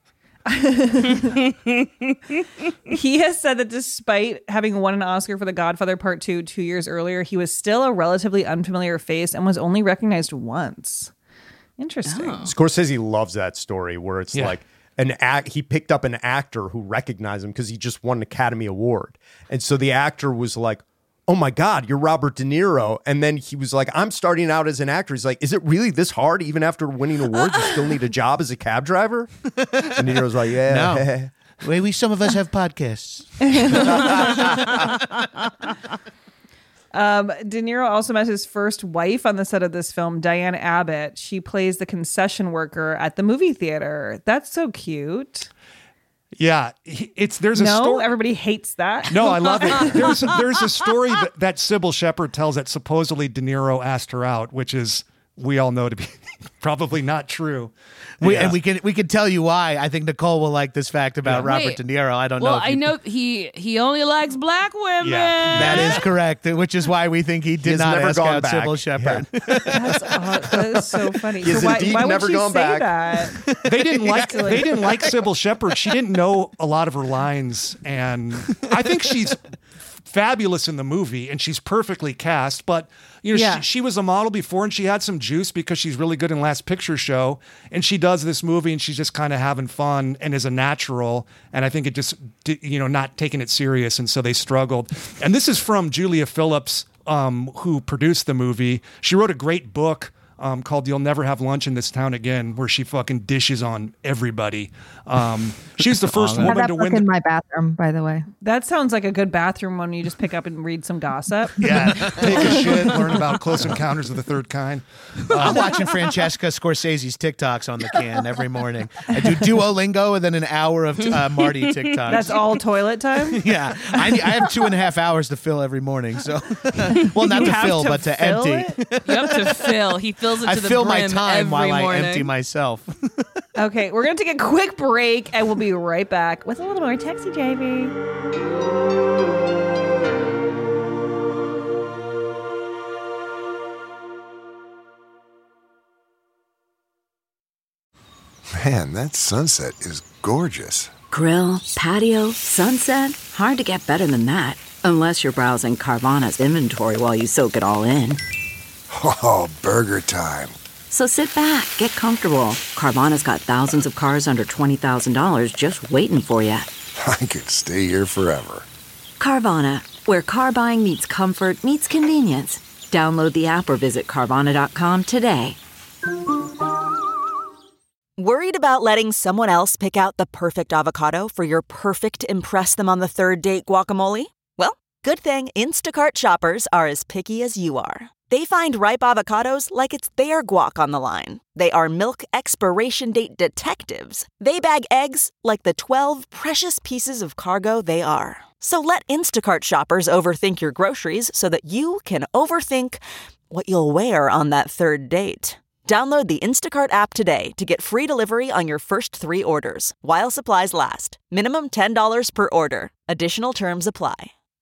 He has said that despite having won an Oscar for The Godfather Part two two years earlier, he was still a relatively unfamiliar face and was only recognized once. Interesting. Oh. Scorsese loves that story where it's Yeah. like an act. He picked up an actor who recognized him because he just won an Academy Award, and so the actor was like, "Oh my God, you're Robert De Niro!" And then he was like, "I'm starting out as an actor." He's like, "Is it really this hard? Even after winning awards, you still need a job as a cab driver?" And De Niro's like, "Yeah." No. Well, we some of us have podcasts. Um, De Niro also met his first wife on the set of this film, Diane Abbott. She plays the concession worker at the movie theater. That's so cute. Yeah, he- it's there's a no, story. everybody hates that. No, I love it. There's there's a story that, that Sybil Shepherd tells that supposedly De Niro asked her out, which is we all know to be probably not true. We, Yeah. And we can we can tell you why. I think Nicole will like this fact about Yeah. Robert Wait. De Niro. I don't Well, know. if I you- know he he only likes black women. Yeah. That is correct, which is why we think he did has not never ask gone out back. Sybil Shepherd. That's, aw- that is so funny. He has so why, indeed why never would she gone say back. that? They didn't like they didn't like Sybil Shepherd. She didn't know a lot of her lines, and I think she's fabulous in the movie, and she's perfectly cast. But you know, Yeah. she, she was a model before, and she had some juice because she's really good in Last Picture Show, and she does this movie, and she's just kind of having fun and is a natural. And I think it just di- you know not taking it serious, and so they struggled. And this is from Julia Phillips, um, who produced the movie. She wrote a great book. Um, called "You'll Never Have Lunch in This Town Again," where she fucking dishes on everybody. Um, she was the first I have woman that to book win. in The- my bathroom, by the way. That sounds like a good bathroom one. You just pick up and read some gossip. yeah, take a shit, learn about Close Encounters of the Third Kind. I'm watching Francesca Scorsese's TikToks on the can every morning. I do Duolingo and then an hour of uh, Marty TikToks. That's all toilet time. Yeah, I, I have two and a half hours to fill every morning. So, well, not You to have fill, to but to fill empty. it? You have to fill. He fills it to I the fill my brim time every while morning. I empty myself. Okay, we're going to take a quick break and we'll be right back with a little more taxi driving. Man, that sunset is gorgeous. Grill, patio, sunset. Hard to get better than that. Unless you're browsing Carvana's inventory while you soak it all in. Oh, burger time. So sit back, get comfortable. Carvana's got thousands of cars under twenty thousand dollars just waiting for you. I could stay here forever. Carvana, where car buying meets comfort, meets convenience. Download the app or visit Carvana dot com today. Worried about letting someone else pick out the perfect avocado for your perfect impress them on the third date guacamole? Well, good thing Instacart shoppers are as picky as you are. They find ripe avocados like it's their guac on the line. They are milk expiration date detectives. They bag eggs like the twelve precious pieces of cargo they are. So let Instacart shoppers overthink your groceries so that you can overthink what you'll wear on that third date. Download the Instacart app today to get free delivery on your first three orders, while supplies last. Minimum ten dollars per order. Additional terms apply.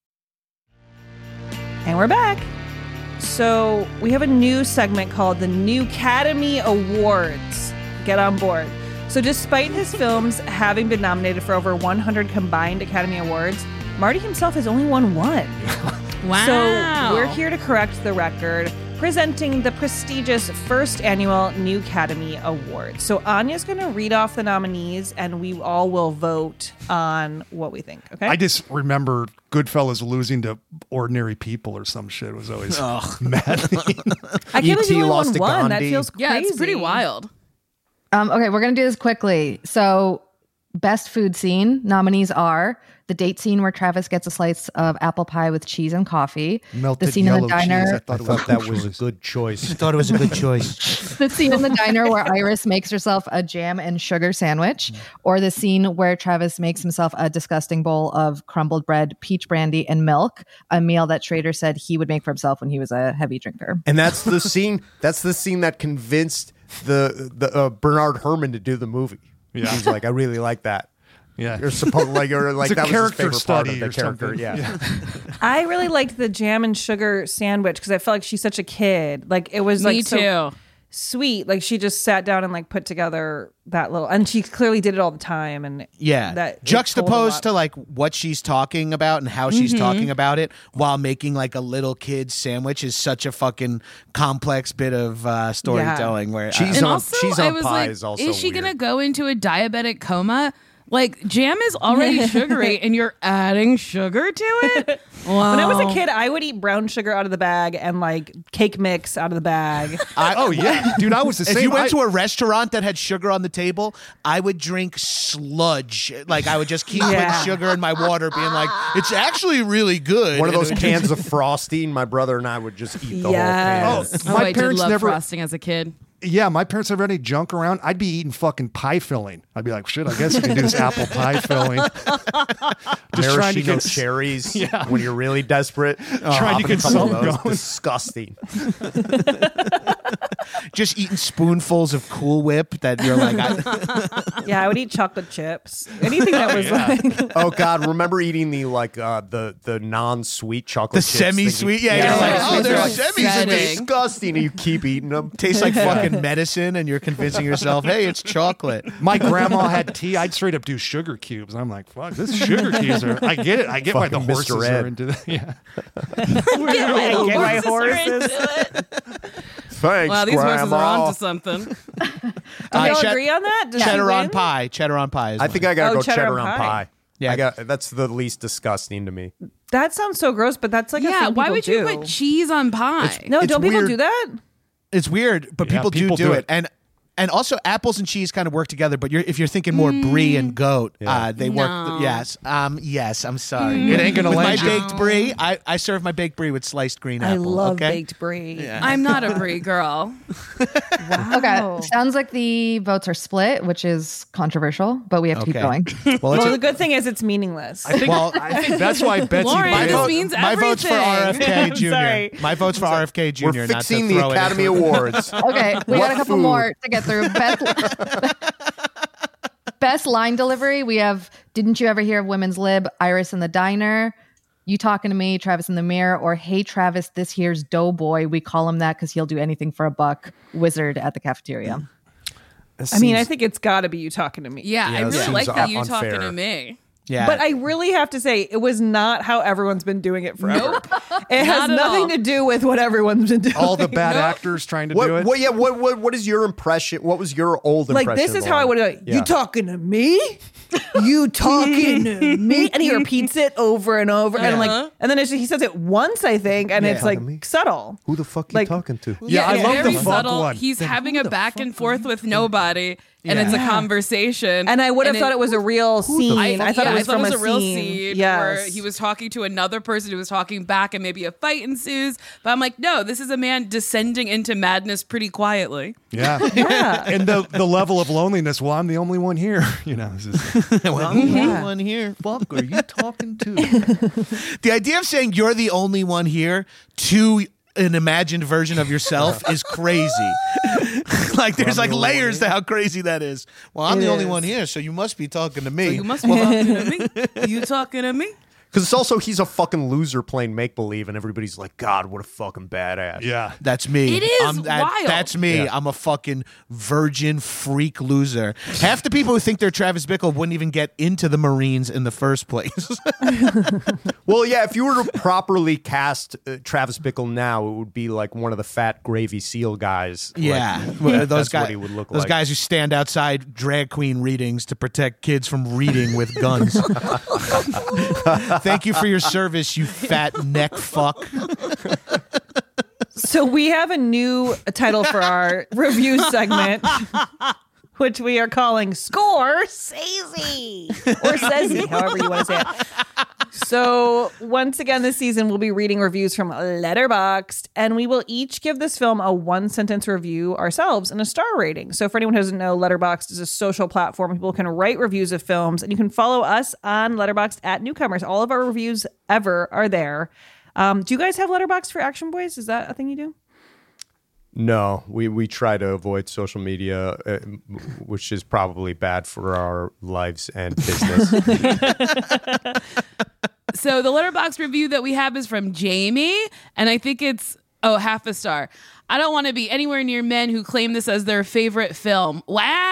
And we're back. So we have a new segment called the New Academy Awards. Get on board. So despite his films having been nominated for over one hundred combined Academy Awards, Marty himself has only won one. Wow. So we're here to correct the record, presenting the prestigious first annual New Academy Awards. So Anya's going to read off the nominees, and we all will vote on what we think. Okay. I just remember Goodfellas losing to Ordinary People or some shit. It was always maddening. I can't believe you only lost won to one. That Gandhi. feels crazy. Yeah, it's pretty wild. Um, okay, we're going to do this quickly. So, best food scene nominees are the date scene where Travis gets a slice of apple pie with cheese and coffee. Melted the scene in yellow the diner. cheese. I thought, I it thought was that was a good choice. I thought it was a good choice. The scene in the diner where Iris makes herself a jam and sugar sandwich, or the scene where Travis makes himself a disgusting bowl of crumbled bread, peach brandy, and milk, a meal that Schrader said he would make for himself when he was a heavy drinker. And that's the scene. That's the scene that convinced the the uh, Bernard Herrmann to do the movie. Yeah. He's like, I really like that. Yeah. You're supposed like you're like It's a that was character his favorite part study of the or character. something. Yeah. Yeah. I really liked the jam and sugar sandwich because I felt like she's such a kid. Like it was Me like so- too. sweet. Like she just sat down and like put together that little, and she clearly did it all the time. And yeah, that juxtaposed to like what she's talking about and how she's Mhm. talking about it while making like a little kid sandwich is such a fucking complex bit of uh, storytelling. Where Cheese and on- also, cheese on I was pie like, is also is she weird. gonna go into a diabetic coma? Like jam is already sugary, and you're adding sugar to it. Wow. When I was a kid, I would eat brown sugar out of the bag and like cake mix out of the bag. I, oh yeah, dude, I was the if same. you went I- to a restaurant that had sugar on the table, I would drink sludge. Like I would just keep Yeah. putting sugar in my water, being like, "It's actually really good." One of And those it would cans just- of Frosty, and my brother and I would just eat the Yes. whole Oh, can. I did love frosting as a kid. Yeah, my parents never had any junk around. I'd be eating fucking pie filling. I'd be like, shit, I guess you can do this apple pie filling. Just trying to Maraschino get cherries Yeah. when you're really desperate. Trying to Pop get a couple of something those. going. Disgusting. just eating spoonfuls of Cool Whip that you're like, I, Yeah, I would eat chocolate chips. Anything that was like Oh God! Remember eating the like uh, the the non-sweet chocolate The chips semi-sweet? thinking- Yeah, you're like, oh, oh, they're they're semi-sweet. semi-sweet. Disgusting, and you keep eating them. tastes like fucking medicine, and you're convincing yourself, hey, it's chocolate. My grandma had tea. I'd straight up do sugar cubes. I'm like, fuck, this sugar cubes are. I get it. I get why the Fucking Mister horses Ed. are into that. Yeah. I get my horses. Thanks, Wow, these Grandma. horses are onto something. Do Uh, y'all chet- agree on that? Does she Cheddar on win? pie. Cheddar on pie. Is I mine. think I gotta Oh, go cheddar cheddar on on pie. pie. Yeah. I got that's the least disgusting to me. That sounds so gross, but that's like a Yeah, thing why people would you do. put cheese on pie? No, It's don't people weird. do that? It's weird, but Yeah, people, people do do do it. it. And and also apples and cheese kind of work together. But you're, if you're thinking more brie and goat, Yeah. uh, they work. No. Yes, um, yes. I'm sorry. It ain't gonna With my land you. baked brie. I, I serve my baked brie with sliced green I apple. love okay? baked brie. I'm not a brie girl. Okay, sounds like the votes are split, which is controversial, but we have to keep Okay. going. Well, it's Well, a- the good thing is it's meaningless. I think, Well- I think that's why Betsy Lauren, did this it. means my vote's for R F K I'm Junior sorry. My vote's for R F K Junior We're not to fixing the throw it Academy into- Awards. Okay, we What got a couple food? more to get through. Best, best line delivery. We have Didn't You Ever Hear of Women's Lib? Iris in the Diner. You Talking to Me, Travis in the Mirror, or Hey Travis, this here's Doughboy. We call him that because he'll do anything for a buck. Wizard at the cafeteria. I mean, I think it's got to be you talking to me. Yeah, Yeah, I that really seems like that you unfair. talking to me. Yeah. But I really have to say, it was not how everyone's been doing it forever. It has Not at nothing all. to do with what everyone's been doing. All the bad actors trying to do What, it. what? Yeah. What? What? What is your impression? What was your old Like, impression? this is of how I Lauren? would have. Yeah. You talking to me? You talking to me? And he repeats it over and over, and I'm like, and then it's, he says it once, I think, and Yeah. it's like subtle. Who the fuck Like- you talking to? Yeah, I it's love very the fuck subtle. one. He's Then having who a the back fuck and forth with nobody, and Yeah. it's a conversation. And I would have thought it, was a real scene. I, I, thought yeah, it was I thought from it was a a real scene. scene Yes. where he was talking to another person who was talking back, and maybe a fight ensues. But I'm like, no, this is a man descending into madness pretty quietly. Yeah. Yeah. And the the level of loneliness. Well, I'm the only one here. You know. This is, well, I'm the only one here. Fuck, are you talking to? The idea of saying you're the only one here to an imagined version of yourself is crazy. Like there's like layers to how crazy that is. Well, I'm It the only is. one here, so you must be talking to me. So you must be talking to me. You talking to me? Because it's also he's a fucking loser playing make believe, and everybody's like, God, what a fucking badass. yeah. That's me. It is I'm, that- wild. That's me. Yeah. I'm a fucking virgin freak loser. Half the people who think they're Travis Bickle wouldn't even get into the Marines in the first place. Well, yeah, if you were to properly cast uh, Travis Bickle now, it would be like one of the fat gravy seal guys. Like, Yeah, Well, those that's guys. what he would look those like. guys who stand outside drag queen readings to protect kids from reading with guns. Thank you for your service, you fat neck fuck. So we have a new title for our review segment, which we are calling Score Sazy or Sezzy, however you want to say it. So once again this season, we'll be reading reviews from Letterboxd, and we will each give this film a one-sentence review ourselves and a star rating. So for anyone who doesn't know, Letterboxd is a social platform. People can write reviews of films, and you can follow us on Letterboxd at Newcomers. All of our reviews ever are there. Um, do you guys have Letterboxd for Action Boys? Is that a thing you do? No, we, we try to avoid social media, uh, m- which is probably bad for our lives and business. So the Letterboxd review that we have is from Jamie, and I think it's Oh, half a star. I don't want to be anywhere near men who claim this as their favorite film.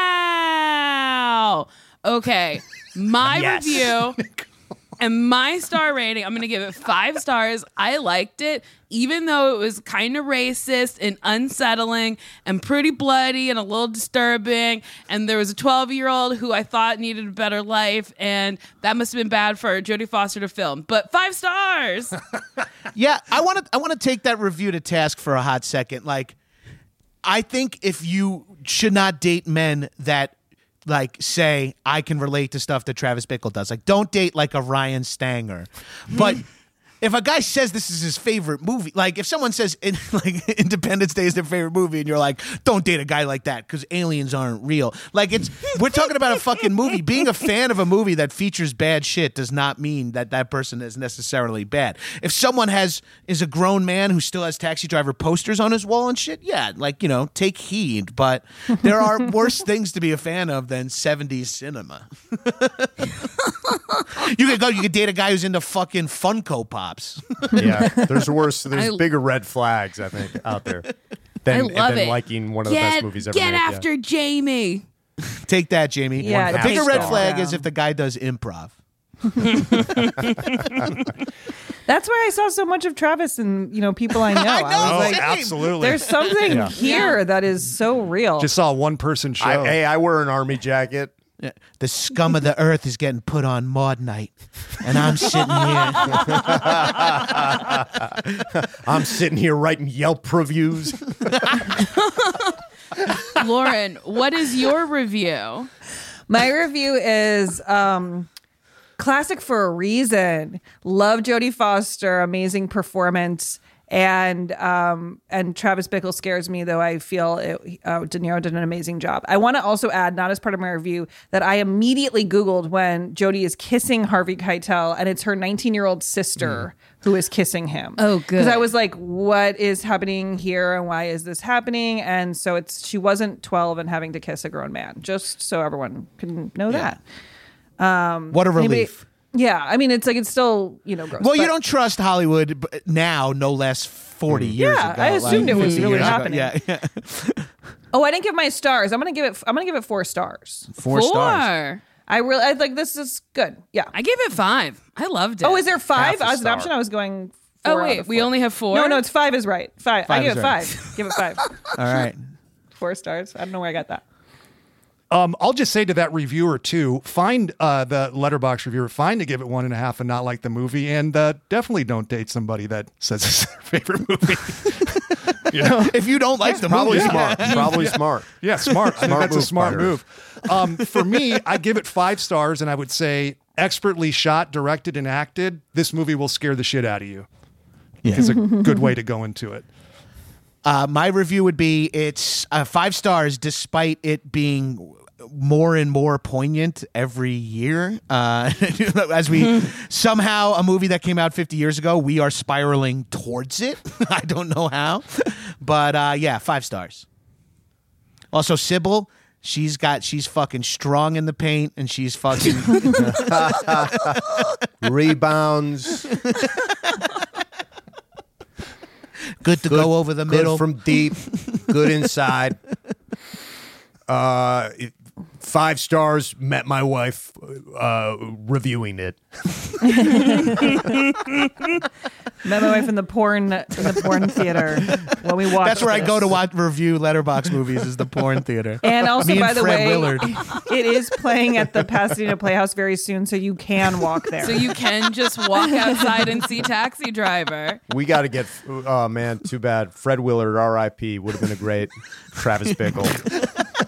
Wow. Okay. My Yes. review and my star rating, I'm going to give it five stars. I liked it, even though it was kind of racist and unsettling and pretty bloody and a little disturbing. And there was a twelve-year-old who I thought needed a better life, and that must have been bad for Jodie Foster to film. But five stars. Yeah, I want to I want to take that review to task for a hot second. Like, I think if you should not date men that like say I can relate to stuff that Travis Bickle does. Like, don't date like a Ryan Stanger. But if a guy says this is his favorite movie, like if someone says in, like Independence Day is their favorite movie, and you're like, don't date a guy like that because aliens aren't real. Like, it's we're talking about a fucking movie. Being a fan of a movie that features bad shit does not mean that that person is necessarily bad. If someone has is a grown man who still has Taxi Driver posters on his wall and shit, yeah, like, you know, take heed. But there are worse things to be a fan of than seventies cinema. You could go. You could date a guy who's into fucking Funko Pops. Yeah, there's worse. There's I- bigger red flags, I think, out there than, I love than it. liking one of the Get, best movies ever get made. Yeah. after Jamie. Take that, Jamie. Yeah, a bigger take red that. flag Yeah. is if the guy does improv. That's why I saw so much of Travis and, you know, people I know. I, know, was Oh, like, same. absolutely. there's something Yeah. here that is so real. Just saw a one person show. I, hey, I wear an army jacket. Yeah. The scum of the earth is getting put on Maud Night, and I'm sitting here. I'm sitting here writing Yelp reviews. Lauren, what is your review? My review is um, classic for a reason. Love Jodie Foster, amazing performance. And um, and Travis Bickle scares me, though I feel it, uh, De Niro did an amazing job. I want to also add, not as part of my review, that I immediately Googled when Jodie is kissing Harvey Keitel, and it's her nineteen-year-old sister mm. who is kissing him. Oh, good. Because I was like, what is happening here, and why is this happening? And so it's she wasn't twelve and having to kiss a grown man, just so everyone can know Yeah. that. Um, What a anybody- relief. Yeah, I mean, it's like it's still, you know, gross. Well, you but- don't trust Hollywood b- now, no less forty years Yeah, ago. I assumed like it was fifty really years ago. happening. Yeah, yeah. Oh, I didn't give my stars. I'm gonna give it. I'm gonna give it four stars. Four stars. I really. I like this is good. Yeah. I gave it five. I loved it. Oh, is there five Half a as an star. option? I was going. Oh, four out wait, of we four. only have four? No, no, it's five is right. Five. Five I give is it right. five. Give it five. All right. Four stars. I don't know where I got that. Um, I'll just say to that reviewer too, find uh, the Letterboxd reviewer, find to give it one and a half and not like the movie, and uh, definitely don't date somebody that says it's their favorite movie. You know, if you don't like the Probably movie, smart. Probably smart. yeah, smart. I think Smart that's a move smart by her. move. Um, for me, I give it five stars, and I would say expertly shot, directed, and acted. This movie will scare the shit out of you. Yeah. It's a good way to go into it. Uh, my review would be it's uh, five stars, despite it being more and more poignant every year. Uh, as we somehow, a movie that came out fifty years ago, we are spiraling towards it. I don't know how, but uh, yeah, five stars. Also, Sybil, she's got she's fucking strong in the paint, and she's fucking Rebounds. good to Good- go over the good middle. from deep. Good inside. Uh, it- five stars. Met my wife uh, reviewing it. Met my wife in the porn in the porn theater when we watched. That's where I this. go to watch review Letterboxd movies is the porn theater. And also, Me by and the Fred way, Willard. it is playing at the Pasadena Playhouse very soon, so you can walk there. So you can just walk outside and see Taxi Driver. We got to get. Oh man, too bad. Fred Willard, R I P Would have been a great Travis Bickle.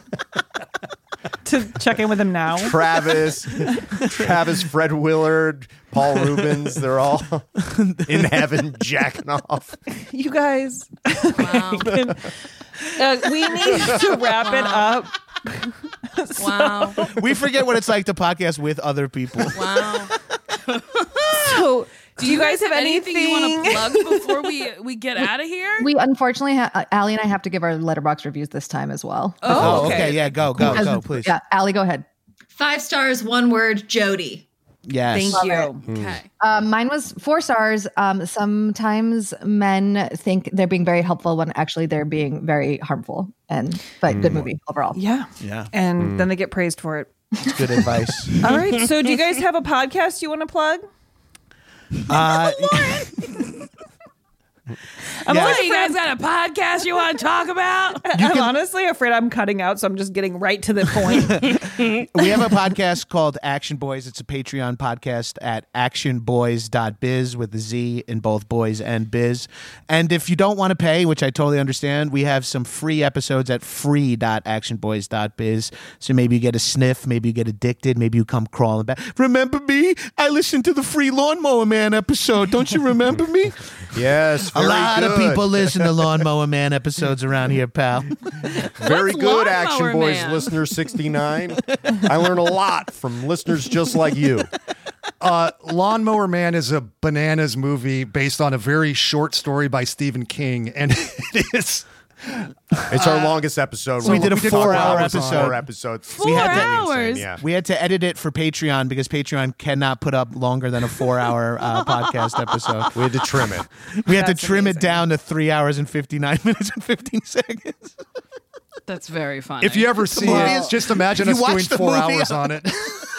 to check in with him now. Travis, Travis, Fred Willard, Paul Rubens. They're all in heaven jacking off. You guys, Wow. uh, we need to wrap it up. Wow. We forget what it's like to podcast with other people. Wow. So, Do you guys have anything, you want to anything- plug before we, we get out of here? We unfortunately, ha- uh, Allie and I have to give our Letterboxd reviews this time as well. Oh, okay. Yeah, go, go, As- go, please. Yeah, Allie, go ahead. Five stars, one word, Jody. Yes. Thank Love you. it. Okay. Um, mine was four stars. Um, sometimes men think they're being very helpful when actually they're being very harmful. And but good movie overall. Yeah. Yeah. And then they get praised for it. It's good advice. All right. So do you guys have a podcast you want to plug? Uh, I'm Yeah. always What, you afraid- guys got a podcast you want to talk about? I'm honestly afraid I'm cutting out, so I'm just getting right to the point. we have a podcast called Action Boys. It's a Patreon podcast at action boys dot biz with a Z in both boys and biz. And if you don't want to pay, which I totally understand, we have some free episodes at free dot action boys dot biz. So maybe you get a sniff, maybe you get addicted, maybe you come crawling back. Remember me? I listened to the free Lawnmower Man episode. Don't you remember me? Yes, A very lot of good. people listen to Lawnmower Man episodes around here, pal. Very What's good, Lawnmower Action Boys Man? listener sixty-nine. I learn a lot from listeners just like you. Uh, Lawnmower Man is a bananas movie based on a very short story by Stephen King, and it is. It's our longest episode. we did a talked four-hour about it. episode. Four episodes. Four We had to- hours. Yeah. We had to edit it for Patreon because Patreon cannot put up longer than a four-hour uh, podcast episode. We had to trim it. We had to That's trim it amazing. down to three hours and fifty-nine minutes and fifteen seconds. That's very funny. If you ever see movie it, is- just imagine if us you watch doing the four movie- hours on it.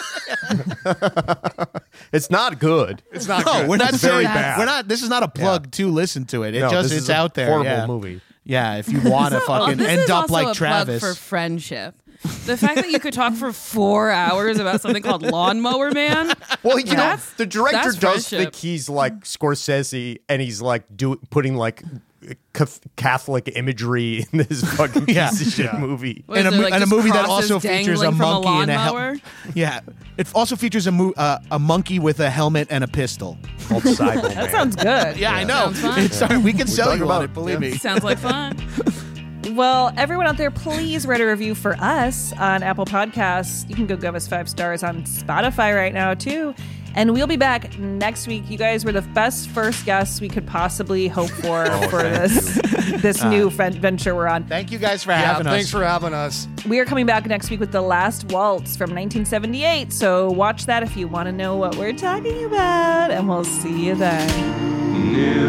It's not good. It's not. No, good. we're not It's very saying bad. We're not. This is not a plug to listen to it. It No, just this it's is a out there. horrible yeah. movie. Yeah, if you want to Well, fucking this end is up also like a plug Travis. for friendship. The fact that you could talk for four hours about something called Lawnmower Man. Well, you know, That's- the director that's does friendship. think he's like Scorsese, and he's like do putting like Cath- Catholic imagery in this fucking piece Yeah. of shit Yeah. movie. What and a, is it, mo- like and a just movie that crosses also features a dangling from a monkey and a lawnmower? helmet. Yeah, it also features a mo- uh, a monkey with a helmet and a pistol. Called Cybo That Man. sounds good. Yeah, I know. Sounds fun. It's, sorry, we can sell talking you on about it. it, Believe yeah. me. Sounds like fun. Well, everyone out there, please write a review for us on Apple Podcasts. You can go give us five stars on Spotify right now, too. And we'll be back next week. You guys were the best first guests we could possibly hope for Oh, for thank this this new fen- venture we're on. Thank you guys for Yeah, having us. thanks for having us. We are coming back next week with The Last Waltz from nineteen seventy-eight. So watch that if you want to know what we're talking about. And we'll see you then.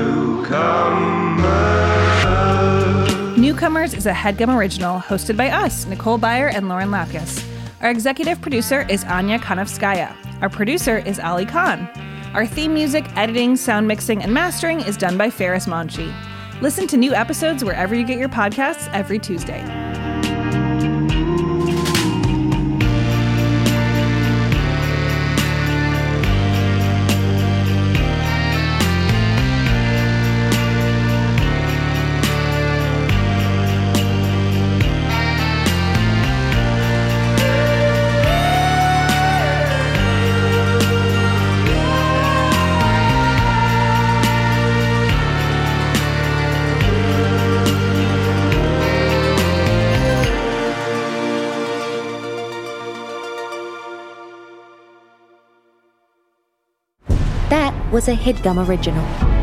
Newcomers is a HeadGum original hosted by us, Nicole Byer and Lauren Lapkus. Our executive producer is Anya Kanovskaya. Our producer is Ali Khan. Our theme music, editing, sound mixing, and mastering is done by Ferris Monchi. Listen to new episodes wherever you get your podcasts every Tuesday. That was a HeadGum original.